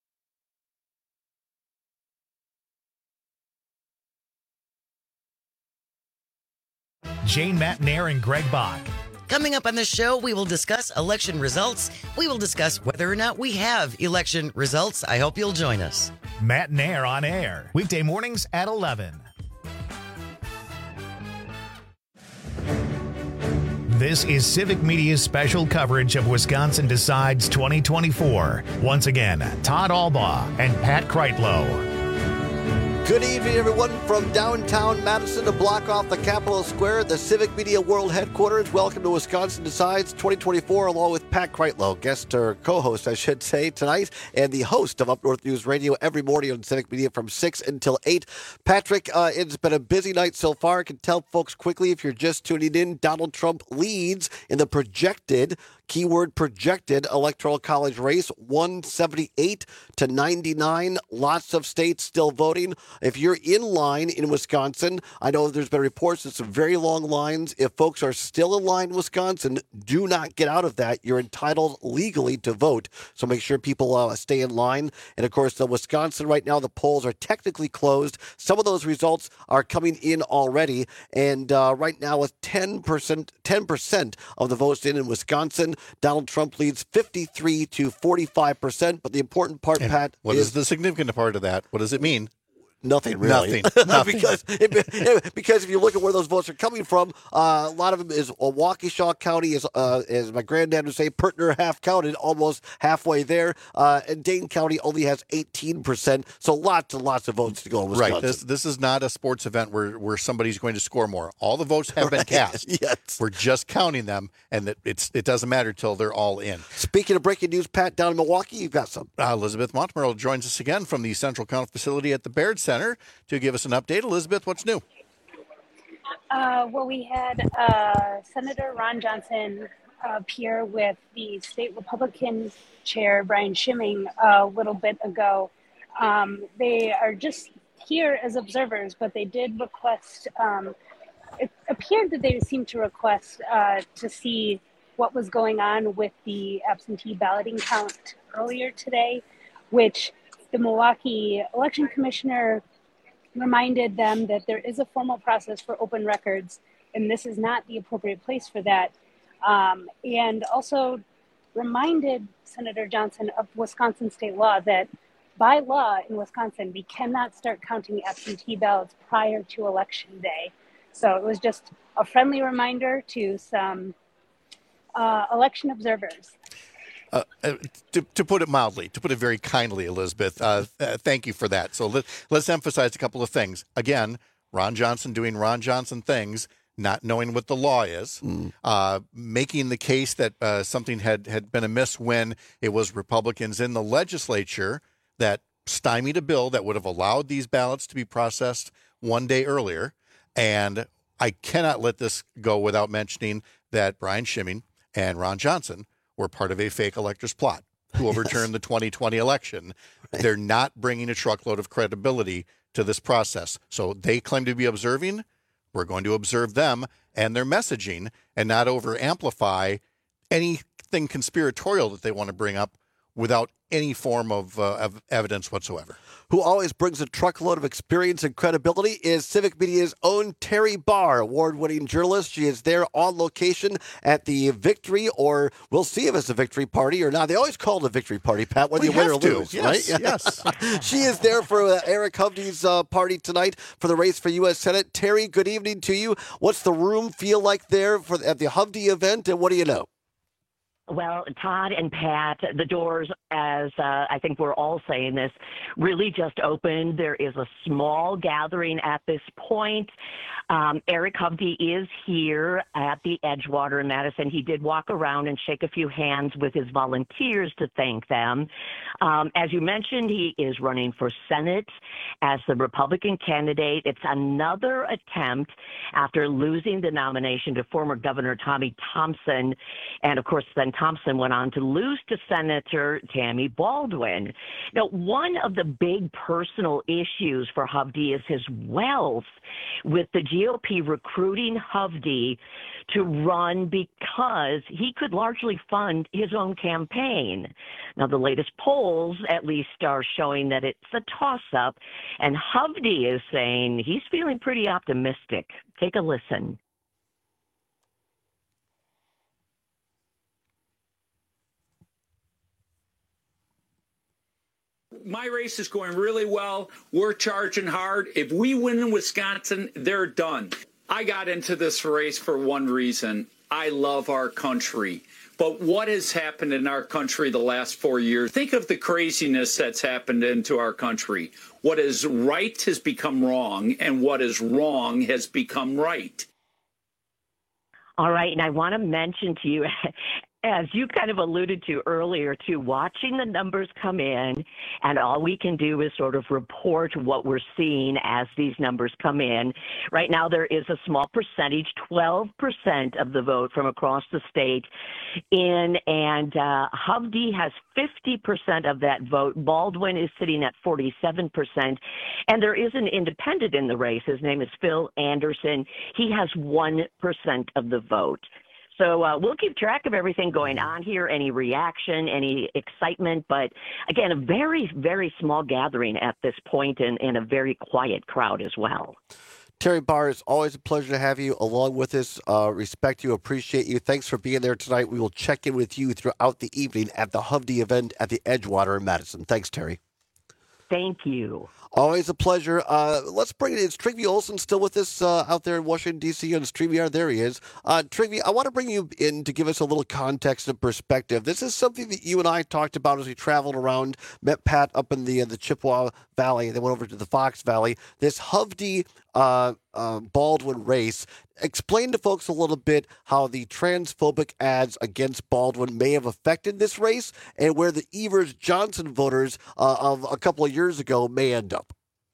Jane Matnair and Greg Bach. Coming up on the show, we will discuss election results. We will discuss whether or not we have election results. I hope you'll join us. Matnair on air, weekday mornings at eleven. This is Civic Media's special coverage of Wisconsin Decides twenty twenty-four. Once again, Todd Albaugh and Pat Kreitlow. Good evening, everyone, from downtown Madison, a block off the Capitol Square, the Civic Media World Headquarters. Welcome to Wisconsin Decides twenty twenty-four, along with Pat Kreitlow, guest or co-host, I should say, tonight, and the host of Up North News Radio every morning on Civic Media from six until eight. Patrick, uh, it's been a busy night so far. I can tell folks quickly, if you're just tuning in, Donald Trump leads in the projected, keyword projected, electoral college race, one seventy-eight to ninety-nine. Lots of states still voting. If you're in line in Wisconsin, I know there's been reports of some very long lines. If folks are still in line in Wisconsin, do not get out of that. You're entitled legally to vote. So make sure people uh, stay in line. And of course, the Wisconsin right now, the polls are technically closed. Some of those results are coming in already. And uh, right now, with ten percent, ten percent of the votes in in Wisconsin, Donald Trump leads fifty-three to forty-five percent. But the important part, And Pat, what is is the significant part of that? What does it mean? Nothing really. Nothing. Nothing. because it, because if you look at where those votes are coming from, uh, a lot of them is uh, Waukesha County, is uh, as my granddad would say, Pertner half counted, almost halfway there. Uh, and Dane County only has eighteen percent. So lots and lots of votes to go in Wisconsin. Right. This this is not a sports event where, where somebody's going to score more. All the votes have been Right. cast. Yes. We're just counting them, and it, it's it doesn't matter till they're all in. Speaking of breaking news, Pat, down in Milwaukee, you've got some. Uh, Elizabeth Montmerle joins us again from the Central Count facility at the Baird Center to give us an update. Elizabeth, what's new? Uh, well, we had uh, Senator Ron Johnson appear with the state Republican chair, Brian Schimming, a little bit ago. Um, they are just here as observers, but they did request, um, it appeared that they seemed to request uh, to see what was going on with the absentee balloting count earlier today, which the Milwaukee election commissioner reminded them that there is a formal process for open records, and this is not the appropriate place for that. Um, and also reminded Senator Johnson of Wisconsin state law that by law in Wisconsin, we cannot start counting absentee ballots prior to election day. So it was just a friendly reminder to some uh, election observers. Uh, uh, to, to put it mildly, to put it very kindly, Elizabeth, uh, uh, thank you for that. So let, let's emphasize a couple of things. Again, Ron Johnson doing Ron Johnson things, not knowing what the law is, mm. uh, making the case that uh, something had, had been amiss when it was Republicans in the legislature that stymied a bill that would have allowed these ballots to be processed one day earlier. And I cannot let this go without mentioning that Brian Schimming and Ron Johnson were part of a fake electors plot to overturn yes. the twenty twenty election. Right. They're not bringing a truckload of credibility to this process. So they claim to be observing. We're going to observe them and their messaging and not over amplify anything conspiratorial that they want to bring up without any form of, uh, of evidence whatsoever. Who always brings a truckload of experience and credibility is Civic Media's own Terry Barr, award-winning journalist. She is there on location at the victory, or we'll see if it's a victory party or not. They always call it a victory party, Pat, whether we you win or to. lose, yes, right? Yes. She is there for uh, Eric Hovde's uh, party tonight for the race for U S Senate. Terry, good evening to you. What's the room feel like there for at the Hovde event, and what do you know? Well, Todd and Pat, the doors, as uh, I think we're all saying this, really just opened. There is a small gathering at this point. Um, Eric Hovde is here at the Edgewater in Madison. He did walk around and shake a few hands with his volunteers to thank them. Um, as you mentioned, he is running for Senate as the Republican candidate. It's another attempt after losing the nomination to former Governor Tommy Thompson. And, of course, then Thompson went on to lose to Senator Tammy Baldwin. Now, one of the big personal issues for Hovde is his wealth, with the G O P recruiting Hovde to run because he could largely fund his own campaign. Now, the latest polls, at least, are showing that it's a toss-up, and Hovde is saying he's feeling pretty optimistic. Take a listen. My race is going really well. We're charging hard. If we win in Wisconsin, they're done. I got into this race for one reason. I love our country. But what has happened in our country the last four years? Think of the craziness that's happened into our country. What is right has become wrong, and what is wrong has become right. All right, and I want to mention to you, as you kind of alluded to earlier, to watching the numbers come in, and all we can do is sort of report what we're seeing as these numbers come in. Right now, there is a small percentage, twelve percent of the vote from across the state in, and uh, Hovde has fifty percent of that vote. Baldwin is sitting at forty-seven percent, and there is an independent in the race. His name is Phil Anderson. He has one percent of the vote. So uh, we'll keep track of everything going on here, any reaction, any excitement. But, again, a very, very small gathering at this point, and, and a very quiet crowd as well. Terry Barr, it's always a pleasure to have you along with us. Uh, respect you, appreciate you. Thanks for being there tonight. We will check in with you throughout the evening at the Hovde event at the Edgewater in Madison. Thanks, Terry. Thank you. Always a pleasure. Uh, let's bring it in. Is Trygve Olsen still with us uh, out there in Washington, D C on StreamYard? There he is. Uh, Trygve, I want to bring you in to give us a little context and perspective. This is something that you and I talked about as we traveled around, met Pat up in the, uh, the Chippewa Valley, then went over to the Fox Valley. This Hovde uh, uh, Baldwin race. Explain to folks a little bit how the transphobic ads against Baldwin may have affected this race and where the Evers-Johnson voters uh, of a couple of years ago may end up.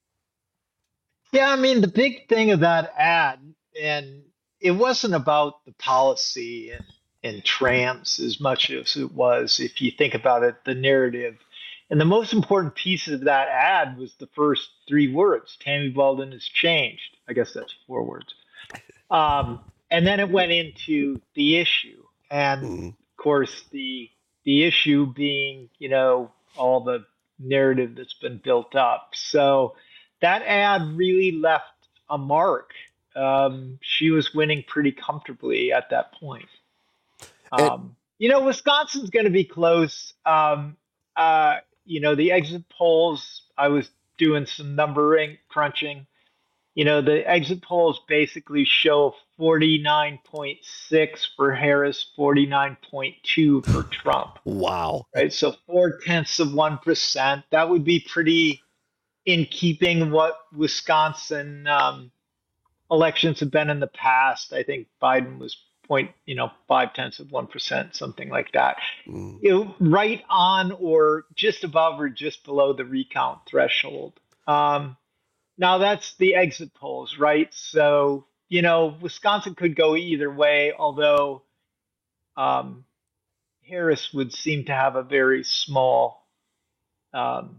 Yeah, I mean, the big thing of that ad, and it wasn't about the policy and, and trans as much as it was, if you think about it, the narrative. And the most important piece of that ad was the first three words, Tammy Baldwin has changed. I guess that's four words. Um, and then it went into the issue. And mm. of course, the the issue being, you know, all the narrative that's been built up. So that ad really left a mark. Um, she was winning pretty comfortably at that point. Um, it, you know, Wisconsin's going to be close. Um, uh, you know, the exit polls, I was doing some numbering, crunching. You know, the exit polls basically show forty-nine point six for Harris, forty-nine point two for Trump. Wow. Right. So four tenths of one percent. That would be pretty in keeping what Wisconsin um, elections have been in the past. I think Biden was point, you know, five tenths of one percent, something like that. Mm. You know, right on or just above or just below the recount threshold. Um, Now, that's the exit polls, right? So, you know, Wisconsin could go either way, although um, Harris would seem to have a very small, um,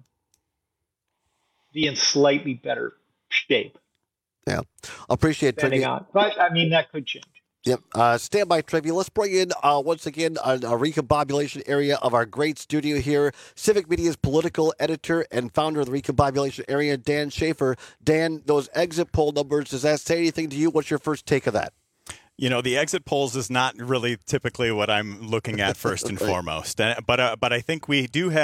be in slightly better shape. Yeah, appreciate it. But, I mean, that could change. Yep. Uh, stand by, Trygve. Let's bring in, uh, once again, a, a recombobulation area of our great studio here. Civic Media's political editor and founder of the recombobulation area, Dan Schaefer. Dan, those exit poll numbers, does that say anything to you? What's your first take of that? You know, the exit polls is not really typically what I'm looking at first and right. foremost. But uh, but I think we do have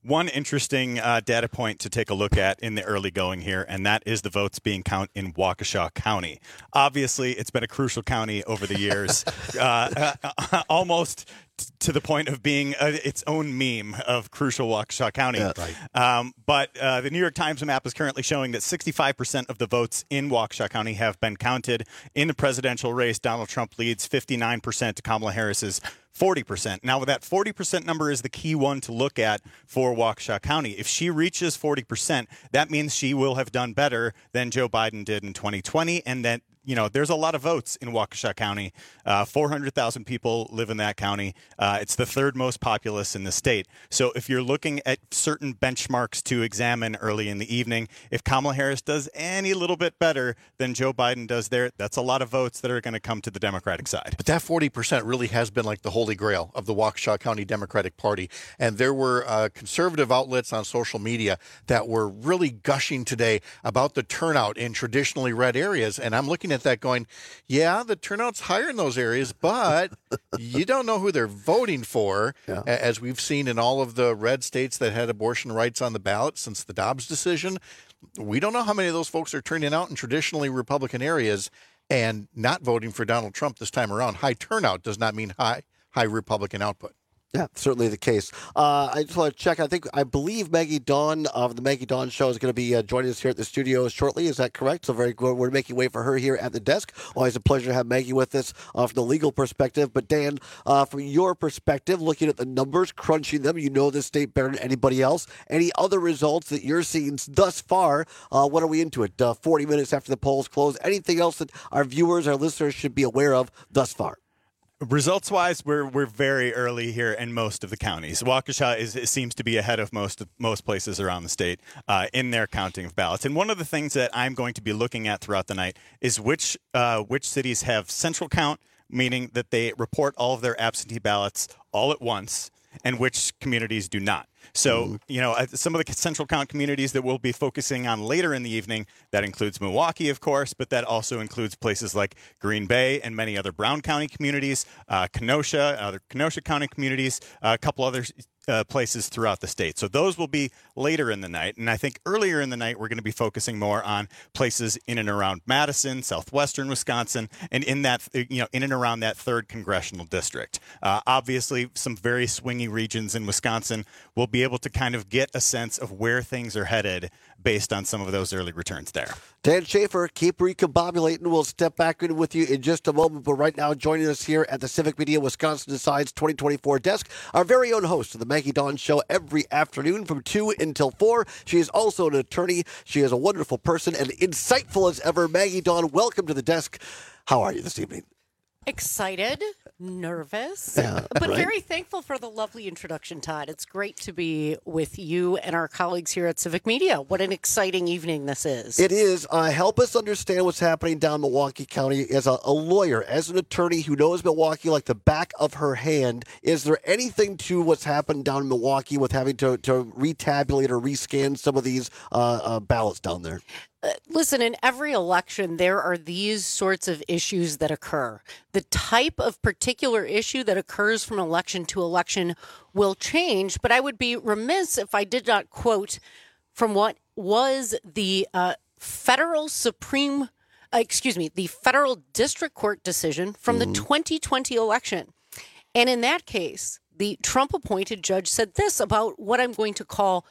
one interesting uh, data point to take a look at in the early going here, and that is the votes being counted in Waukesha County. Obviously, it's been a crucial county over the years, uh, uh, almost to the point of being uh, its own meme of crucial Waukesha County. Yeah, right. Um, but uh, the New York Times map is currently showing that sixty-five percent of the votes in Waukesha County have been counted. In the presidential race, Donald Trump leads fifty-nine percent to Kamala Harris's forty percent. Now, that forty percent number is the key one to look at for Waukesha County. If she reaches forty percent, that means she will have done better than Joe Biden did in twenty twenty, and that you know, there's a lot of votes in Waukesha County. Uh, four hundred thousand people live in that county. Uh, it's the third most populous in the state. So if you're looking at certain benchmarks to examine early in the evening, if Kamala Harris does any little bit better than Joe Biden does there, that's a lot of votes that are going to come to the Democratic side. But that forty percent really has been like the holy grail of the Waukesha County Democratic Party. And there were uh, conservative outlets on social media that were really gushing today about the turnout in traditionally red areas. And I'm looking at that going, yeah, the turnout's higher in those areas, but you don't know who they're voting for, yeah. as we've seen in all of the red states that had abortion rights on the ballot since the Dobbs decision. We don't know how many of those folks are turning out in traditionally Republican areas and not voting for Donald Trump this time around. High turnout does not mean high high Republican output. Yeah, certainly the case. Uh, I just want to check. I think, I believe Maggie Dawn of the Maggie Dawn Show is going to be uh, joining us here at the studio shortly. Is that correct? So very good. We're making way for her here at the desk. Always a pleasure to have Maggie with us uh, from the legal perspective. But Dan, uh, from your perspective, looking at the numbers, crunching them, you know this state better than anybody else. Any other results that you're seeing thus far? Uh, what are we into it? Uh, forty minutes after the polls close. Anything else that our viewers, our listeners should be aware of thus far? Results-wise, we're we're very early here in most of the counties. Waukesha is it seems to be ahead of most most places around the state uh, in their counting of ballots. And one of the things that I'm going to be looking at throughout the night is which uh, which cities have central count, meaning that they report all of their absentee ballots all at once, and which communities do not. So, you know, some of the central count communities that we'll be focusing on later in the evening, that includes Milwaukee, of course, but that also includes places like Green Bay and many other Brown County communities, uh, Kenosha, other Kenosha County communities, uh, a couple other uh, places throughout the state. So those will be later in the night. And I think earlier in the night, we're going to be focusing more on places in and around Madison, southwestern Wisconsin, and in that, you know, in and around that third congressional district. Uh, obviously, some very swingy regions in Wisconsin will be able to kind of get a sense of where things are headed based on some of those early returns there. Dan Schaefer, keep recombobulating. We'll step back in with you in just a moment. But right now, joining us here at the Civic Media Wisconsin Decides twenty twenty-four desk, our very own host of the Maggie Dawn Show every afternoon from two until four. She is also an attorney. She is a wonderful person and insightful as ever. Maggie Dawn, welcome to the desk. How are you this evening? Excited, nervous, yeah, but right? very thankful for the lovely introduction, Todd. It's great to be with you and our colleagues here at Civic Media. What an exciting evening this is. It is. Uh, help us understand what's happening down Milwaukee County. As a, a lawyer, as an attorney who knows Milwaukee like the back of her hand, is there anything to what's happened down in Milwaukee with having to, to retabulate or rescan some of these uh, uh, ballots down there? Uh, listen, in every election, there are these sorts of issues that occur. The type of particular issue that occurs from election to election will change, but I would be remiss if I did not quote from what was the uh, federal Supreme, uh, excuse me, the federal district court decision from mm-hmm. the twenty twenty election. And in that case, the Trump-appointed judge said this about what I'm going to call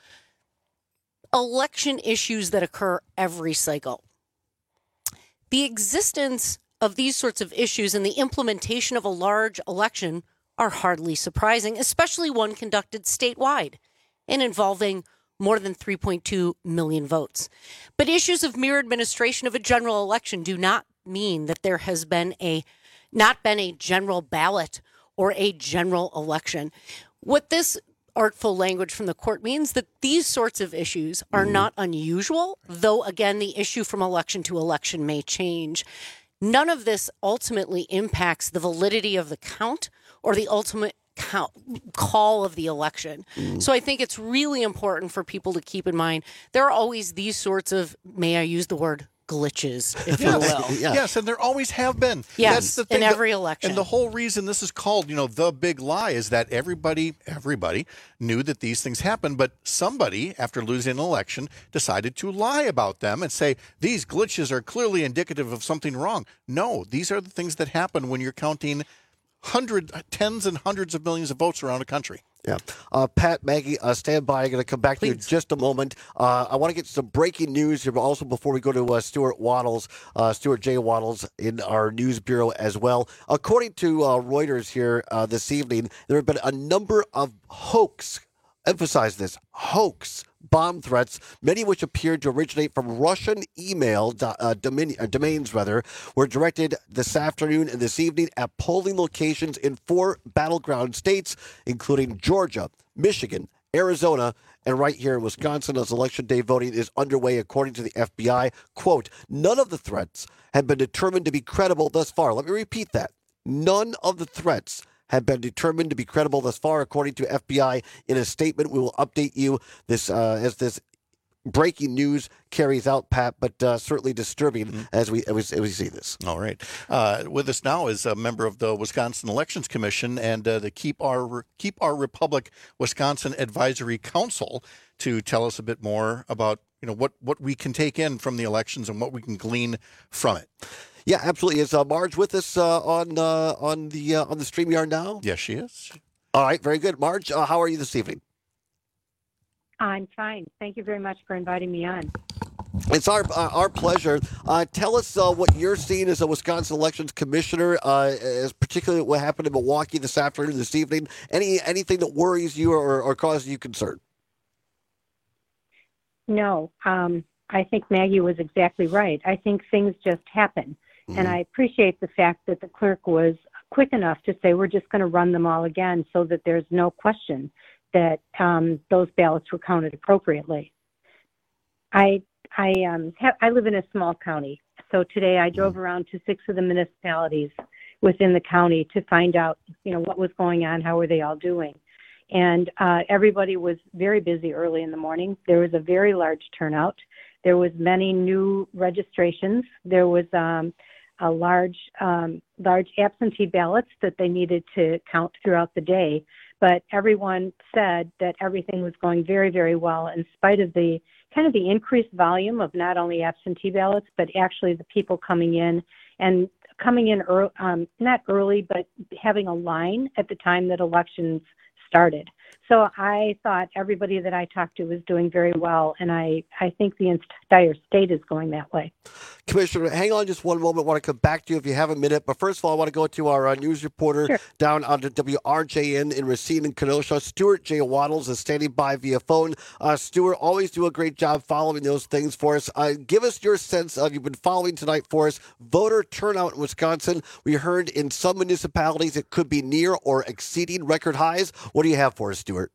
election issues that occur every cycle. The existence of these sorts of issues and the implementation of a large election are hardly surprising, especially one conducted statewide and involving more than three point two million votes. But issues of mere administration of a general election do not mean that there has been a not been a general ballot or a general election. What this artful language from the court means that these sorts of issues are not unusual, though, again, the issue from election to election may change. None of this ultimately impacts the validity of the count or the ultimate count, call of the election. Mm. So I think it's really important for people to keep in mind there are always these sorts of, may I use the word, glitches, if you Yes. will. Yes, and there always have been. Yes, That's the in thing every that- election. And the whole reason this is called, you know, the big lie is that everybody, everybody knew that these things happened, but somebody, after losing an election, decided to lie about them and say, these glitches are clearly indicative of something wrong. No, these are the things that happen when you're counting hundreds, tens and hundreds of millions of votes around a country. Yeah. Uh, Pat, Maggie, uh, stand by. I'm going to come back to you in just a moment. Uh, I want to get some breaking news here, but also before we go to uh, Stuart Waddles, uh, Stuart J. Waddles in our news bureau as well. According to uh, Reuters here uh, this evening, there have been a number of hoax, emphasize this, hoax bomb threats, many of which appeared to originate from Russian email uh, domain, uh, domains, rather, were directed this afternoon and this evening at polling locations in four battleground states, including Georgia, Michigan, Arizona, and right here in Wisconsin, as Election Day voting is underway, according to the F B I. Quote, none of the threats have been determined to be credible thus far. Let me repeat that. None of the threats have been determined to be credible thus far, according to F B I. In a statement, we will update you this uh, as this breaking news carries out, Pat, but uh, certainly disturbing mm-hmm. as we as we see this. All right. Uh, with us now is a member of the Wisconsin Elections Commission and uh, the Keep Our Keep Our Republic Wisconsin Advisory Council to tell us a bit more about you know what what we can take in from the elections and what we can glean from it. Yeah, absolutely. Is uh, Marge with us uh, on uh, on the uh, on the StreamYard now? Yes, she is. All right, very good. Marge, uh, how are you this evening? I'm fine. Thank you very much for inviting me on. It's our uh, our pleasure. Uh, tell us uh, what you're seeing as a Wisconsin Elections Commissioner, uh, as particularly what happened in Milwaukee this afternoon, this evening. Any anything that worries you or, or causes you concern? No, um, I think Maggie was exactly right. I think things just happen. And I appreciate the fact that the clerk was quick enough to say, we're just going to run them all again so that there's no question that um, those ballots were counted appropriately. I I um, ha- I live in a small county, so today I drove around to six of the municipalities within the county to find out, you know, what was going on, how were they all doing. And uh, everybody was very busy early in the morning. There was a very large turnout. There was many new registrations. There was um, a large, um, large absentee ballots that they needed to count throughout the day. But everyone said that everything was going very, very well in spite of the kind of the increased volume of not only absentee ballots, but actually the people coming in and coming in early, um, not early, but having a line at the time that elections started. So I thought everybody that I talked to was doing very well, and I, I think the entire state is going that way. Commissioner, hang on just one moment. I want to come back to you if you have a minute. But first of all, I want to go to our uh, news reporter sure. down on the W R J N in Racine and Kenosha. Stuart J. Waddles is standing by via phone. Uh, Stuart, always do a great job following those things for us. Uh, give us your sense of, you've been following tonight for us, voter turnout in Wisconsin. We heard in some municipalities it could be near or exceeding record highs. What do you have for us, Stuart?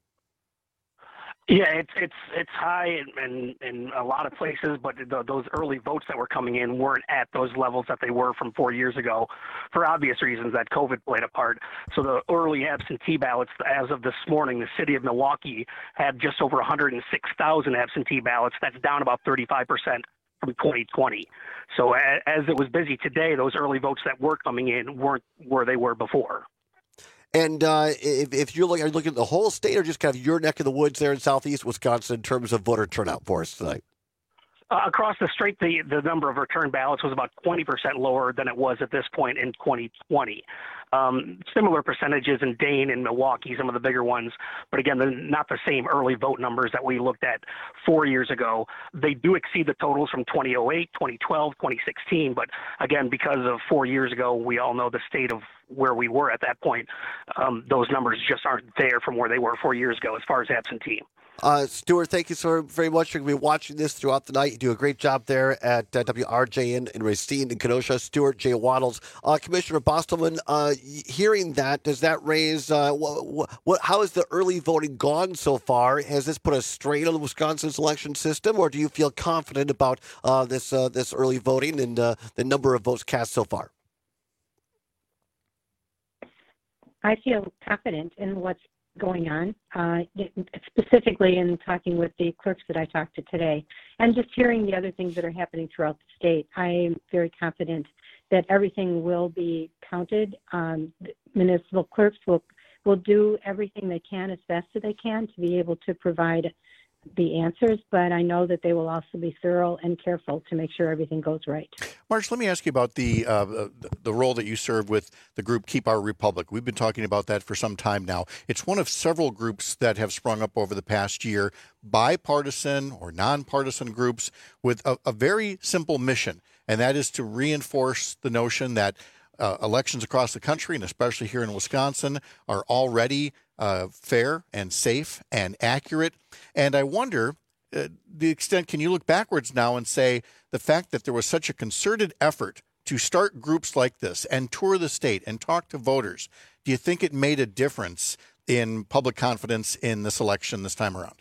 Yeah, it's it's it's high in, in, in a lot of places, but the, those early votes that were coming in weren't at those levels that they were from four years ago, for obvious reasons that COVID played a part. So the early absentee ballots, as of this morning, the city of Milwaukee had just over one hundred six thousand absentee ballots. That's down about thirty-five percent from twenty twenty. So as, as it was busy today, those early votes that were coming in weren't where they were before. And uh, if, if you're looking, are you looking at the whole state or just kind of your neck of the woods there in southeast Wisconsin in terms of voter turnout for us tonight? Uh, across the state, the, the number of return ballots was about twenty percent lower than it was at this point in twenty twenty. Um, similar percentages in Dane and Milwaukee, some of the bigger ones, but again, they're not the same early vote numbers that we looked at four years ago. They do exceed the totals from twenty oh eight, twenty twelve, twenty sixteen, but again, because of four years ago, we all know the state of where we were at that point. Um, those numbers just aren't there from where they were four years ago as far as absentee. Uh, Stuart, thank you so very much. You're going to be watching this throughout the night. You do a great job there at uh, W R J N in Racine and Kenosha. Stuart J. Waddles. Uh, Commissioner Bostelman, uh, hearing that, does that raise, uh, what, what, how has the early voting gone so far? Has this put a strain on the Wisconsin's election system, or do you feel confident about uh, this uh, this early voting and uh, the number of votes cast so far? I feel confident in what's going on, uh, specifically in talking with the clerks that I talked to today, and just hearing the other things that are happening throughout the state. I am very confident that everything will be counted. Um, municipal clerks will will do everything they can as best as they can to be able to provide the answers, but I know that they will also be thorough and careful to make sure everything goes right. Marge, let me ask you about the uh, the role that you served with the group Keep Our Republic. We've been talking about that for some time now. It's one of several groups that have sprung up over the past year, bipartisan or nonpartisan groups with a, a very simple mission, and that is to reinforce the notion that uh, elections across the country, and especially here in Wisconsin, are already uh, fair and safe and accurate. And I wonder, uh, the extent, can you look backwards now and say the fact that there was such a concerted effort to start groups like this and tour the state and talk to voters, do you think it made a difference in public confidence in this election this time around?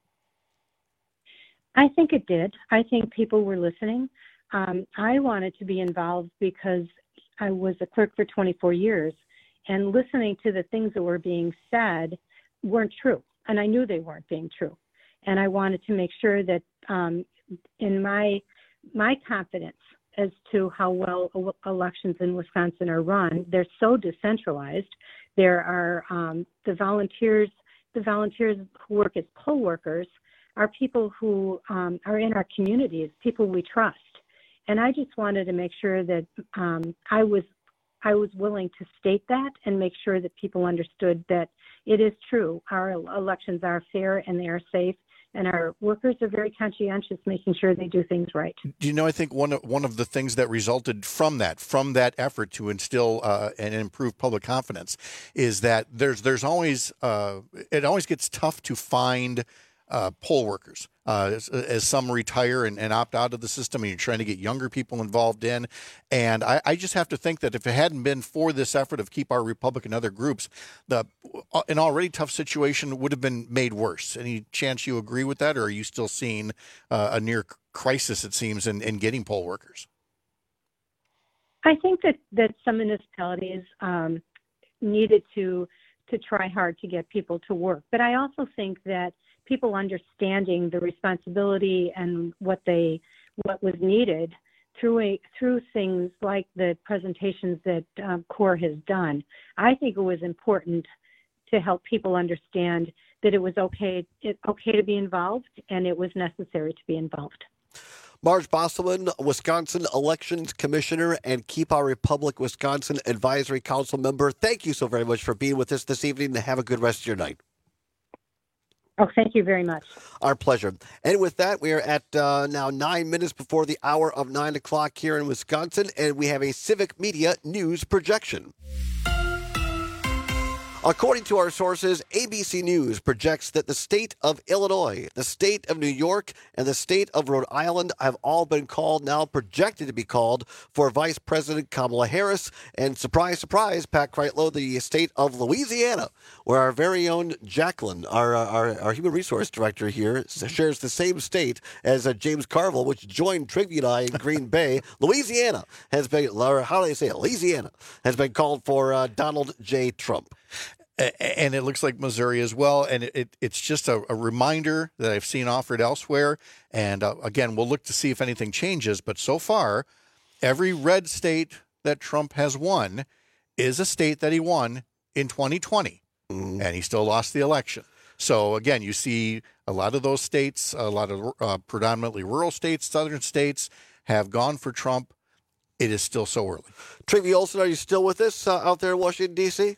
I think it did. I think people were listening. Um, I wanted to be involved because I was a clerk for twenty-four years, and listening to the things that were being said weren't true, and I knew they weren't being true. And I wanted to make sure that um, in my my confidence as to how well elections in Wisconsin are run, they're so decentralized. There are um, the volunteers, the volunteers who work as poll workers are people who um, are in our communities, people we trust. And I just wanted to make sure that um, I was I was willing to state that and make sure that people understood that it is true. Our elections are fair and they are safe, and our workers are very conscientious, making sure they do things right. Do you know, I think one of, one of the things that resulted from that, from that effort to instill uh, and improve public confidence is that there's there's always, uh, it always gets tough to find Uh, poll workers uh, as, as some retire and, and opt out of the system, and you're trying to get younger people involved in. And I, I just have to think that if it hadn't been for this effort of Keep Our Republic and other groups, the an already tough situation would have been made worse. Any chance you agree with that, or are you still seeing uh, a near crisis, it seems, in, in getting poll workers? I think that, that some municipalities um, needed to to try hard to get people to work. But I also think that people understanding the responsibility and what they what was needed through a through things like the presentations that um, CORE has done. I think it was important to help people understand that it was okay it, okay to be involved, and it was necessary to be involved. Marge Bosselman, Wisconsin Elections Commissioner and Keep Our Republic Wisconsin Advisory Council member, thank you so very much for being with us this evening, and have a good rest of your night. Oh, thank you very much. Our pleasure. And with that, we are at uh, now nine minutes before the hour of nine o'clock here in Wisconsin, and we have a Civic Media news projection. According to our sources, A B C News projects that the state of Illinois, the state of New York, and the state of Rhode Island have all been called, now projected to be called, for Vice President Kamala Harris. And surprise, surprise, Pat Kreitlow, the state of Louisiana, where our very own Jacqueline, our our, our human resource director here, shares the same state as uh, James Carville, which joined Trigby and I in Green Bay. Louisiana has been, or how do they say it? Louisiana has been called for uh, Donald J. Trump. And it looks like Missouri as well. And it, it, it's just a, a reminder that I've seen offered elsewhere. And uh, again, we'll look to see if anything changes. But so far, every red state that Trump has won is a state that he won in twenty twenty. Mm-hmm. And he still lost the election. So again, you see a lot of those states, a lot of uh, predominantly rural states, southern states have gone for Trump. It is still so early. Trigby Olson, are you still with us uh, out there in Washington, D C?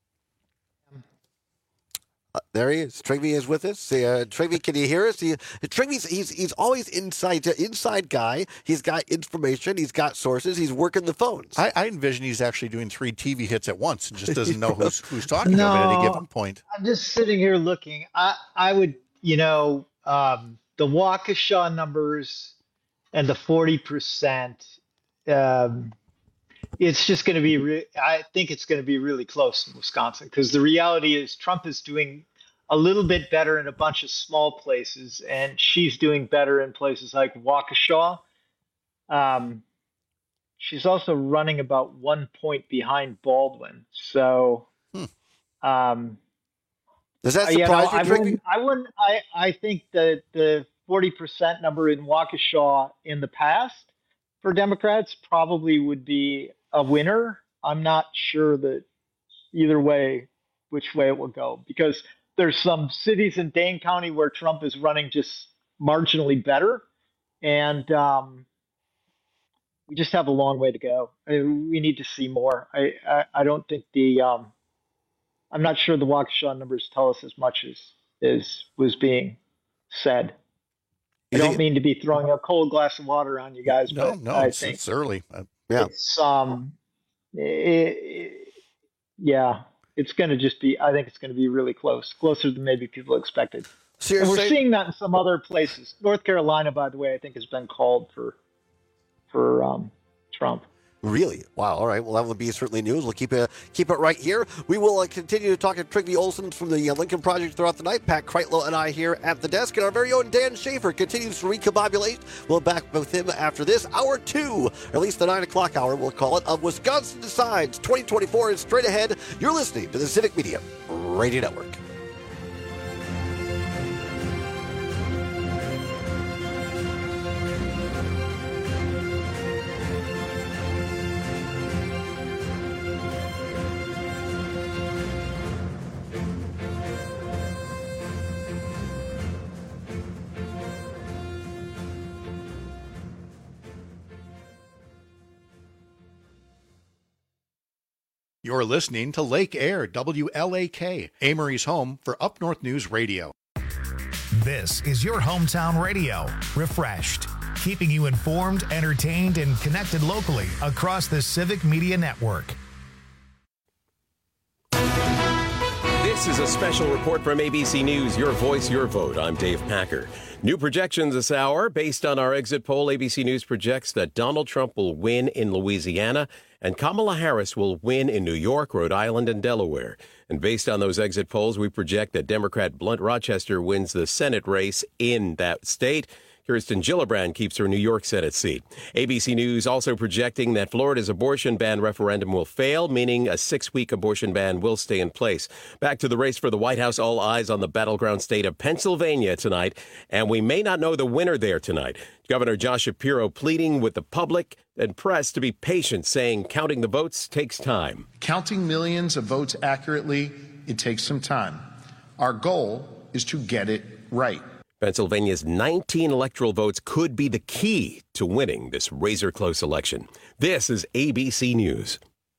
Uh, there he is. Trigby is with us. Uh, Trigby, can you hear us? He, Trigby's he's he's always inside uh, inside guy. He's got information. He's got sources. He's working the phones. I, I envision he's actually doing three T V hits at once and just doesn't know who's who's talking no, to him at any given point. I'm just sitting here looking. I I would you know um, the Waukesha numbers and the forty percent. Um, It's just going to be, re- I think it's going to be really close in Wisconsin, because the reality is Trump is doing a little bit better in a bunch of small places, and she's doing better in places like Waukesha. Um, she's also running about one point behind Baldwin. So, hmm. um, Does that Uh, you know, surprise I you, Trigby? wouldn't, I wouldn't. I I think that the forty percent number in Waukesha in the past for Democrats probably would be a winner. I'm not sure that either way, which way it will go, because there's some cities in Dane County where Trump is running just marginally better, and um, we just have a long way to go. I mean, we need to see more. I, I, I don't think the um, I'm not sure the Waukesha numbers tell us as much as as was being said. I don't mean to be throwing a cold glass of water on you guys, No, but no, I it's, think it's early. Uh, yeah, it's um, it, it, yeah, it's going to just be. I think it's going to be really close, closer than maybe people expected. So you're and we're saying- seeing that in some other places. North Carolina, by the way, I think has been called for for um, Trump. Really? Wow. All right. Well, that will be certainly news. We'll keep it keep it right here. We will uh, continue to talk to Trygve Olsen from the uh, Lincoln Project throughout the night. Pat Kreitlow and I here at the desk, and our very own Dan Schaefer continues to recombobulate. We'll back with him after this hour two, or at least the nine o'clock hour, we'll call it, of Wisconsin Decides twenty twenty-four is straight ahead. You're listening to the Civic Media Radio Network. You're listening to Lake Air, W L A K, Amory's home for Up North News Radio. This is your hometown radio, refreshed, keeping you informed, entertained, and connected locally across the Civic Media Network. This is a special report from A B C News, Your Voice, Your Vote. I'm Dave Packer. New projections this hour. Based on our exit poll, A B C News projects that Donald Trump will win in Louisiana and Kamala Harris will win in New York, Rhode Island, and Delaware. And based on those exit polls, we project that Democrat Blunt Rochester wins the Senate race in that state. Kirsten Gillibrand keeps her New York Senate seat. A B C News also projecting that Florida's abortion ban referendum will fail, meaning a six-week abortion ban will stay in place. Back to the race for the White House, all eyes on the battleground state of Pennsylvania tonight, and we may not know the winner there tonight. Governor Josh Shapiro pleading with the public and press to be patient, saying counting the votes takes time. Counting millions of votes accurately, it takes some time. Our goal is to get it right. Pennsylvania's nineteen electoral votes could be the key to winning this razor-close election. This is A B C News.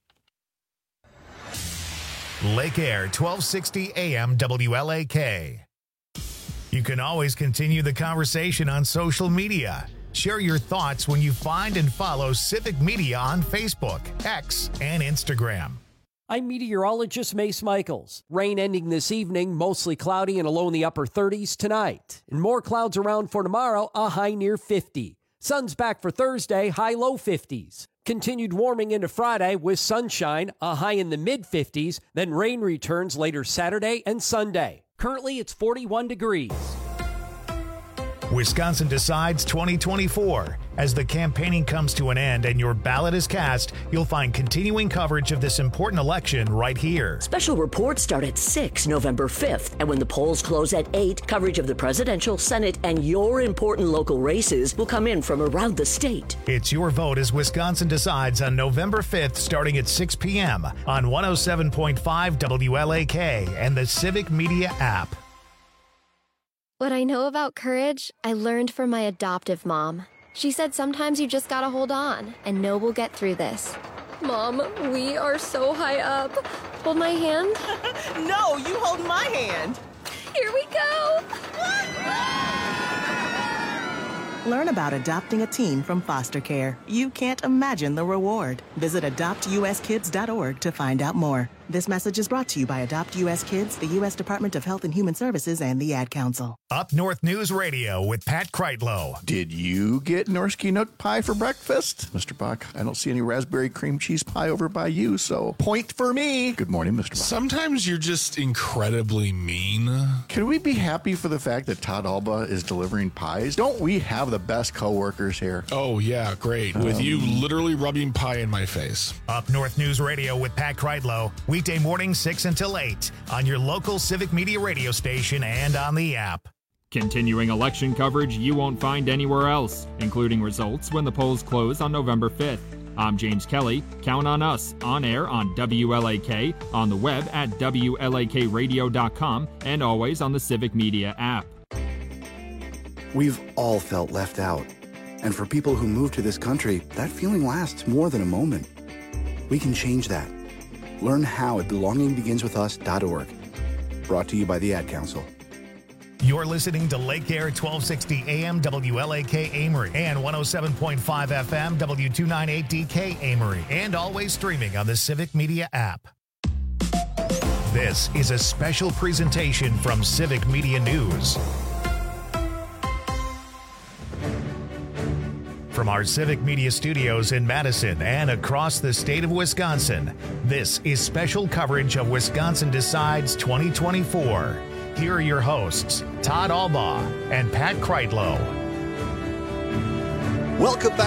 Lake Air, twelve sixty A M W L A K. You can always continue the conversation on social media. Share your thoughts when you find and follow Civic Media on Facebook, X, and Instagram. I'm meteorologist Mace Michaels. Rain ending this evening, mostly cloudy and a low in the upper thirties tonight. And more clouds around for tomorrow, a high near fifty. Sun's back for Thursday, high low fifties. Continued warming into Friday with sunshine, a high in the mid fifties. Then rain returns later Saturday and Sunday. Currently, it's forty-one degrees. Wisconsin Decides twenty twenty-four. As the campaigning comes to an end and your ballot is cast, you'll find continuing coverage of this important election right here. Special reports start at six November fifth, and when the polls close at eight, coverage of the presidential, Senate, and your important local races will come in from around the state. It's your vote as Wisconsin Decides on November fifth, starting at six p.m. on one oh seven point five W L A K and the Civic Media app. What I know about courage, I learned from my adoptive mom. She said sometimes you just gotta hold on and know we'll get through this. Mom, we are so high up. Hold my hand. No, you hold my hand. Here we go. Learn about adopting a teen from foster care. You can't imagine the reward. Visit adopt u s kids dot org to find out more. This message is brought to you by Adopt U S Kids, the U S Department of Health and Human Services, and the Ad Council. Up North News Radio with Pat Kreitlow. Did you get Norsky Nook pie for breakfast? Mister Buck, I don't see any raspberry cream cheese pie over by you, so point for me. Good morning, Mister Buck. Sometimes you're just incredibly mean. Can we be happy for the fact that Todd Alba is delivering pies? Don't we have the best coworkers here? Oh, yeah, great. With um, you literally rubbing pie in my face. Up North News Radio with Pat Kreitlow. We weekday morning six until eight on your local Civic Media radio station and on the app. Continuing election coverage you won't find anywhere else, including results when the polls close on November fifth. I'm James Kelly. Count on us on air on W L A K, on the web at W L A K radio dot com, and always on the Civic Media app. We've all felt left out. And for people who move to this country, that feeling lasts more than a moment. We can change that. Learn how at belonging begins with us dot org. Brought to you by the Ad Council. You're listening to Lake Air twelve sixty A M W L A K Amory and one oh seven point five F M W two ninety-eight D K Amory, and always streaming on the Civic Media app. This is a special presentation from Civic Media News. From our Civic Media studios in Madison and across the state of Wisconsin, this is special coverage of Wisconsin Decides twenty twenty-four. Here are your hosts, Todd Albaugh and Pat Kreitlow. Welcome back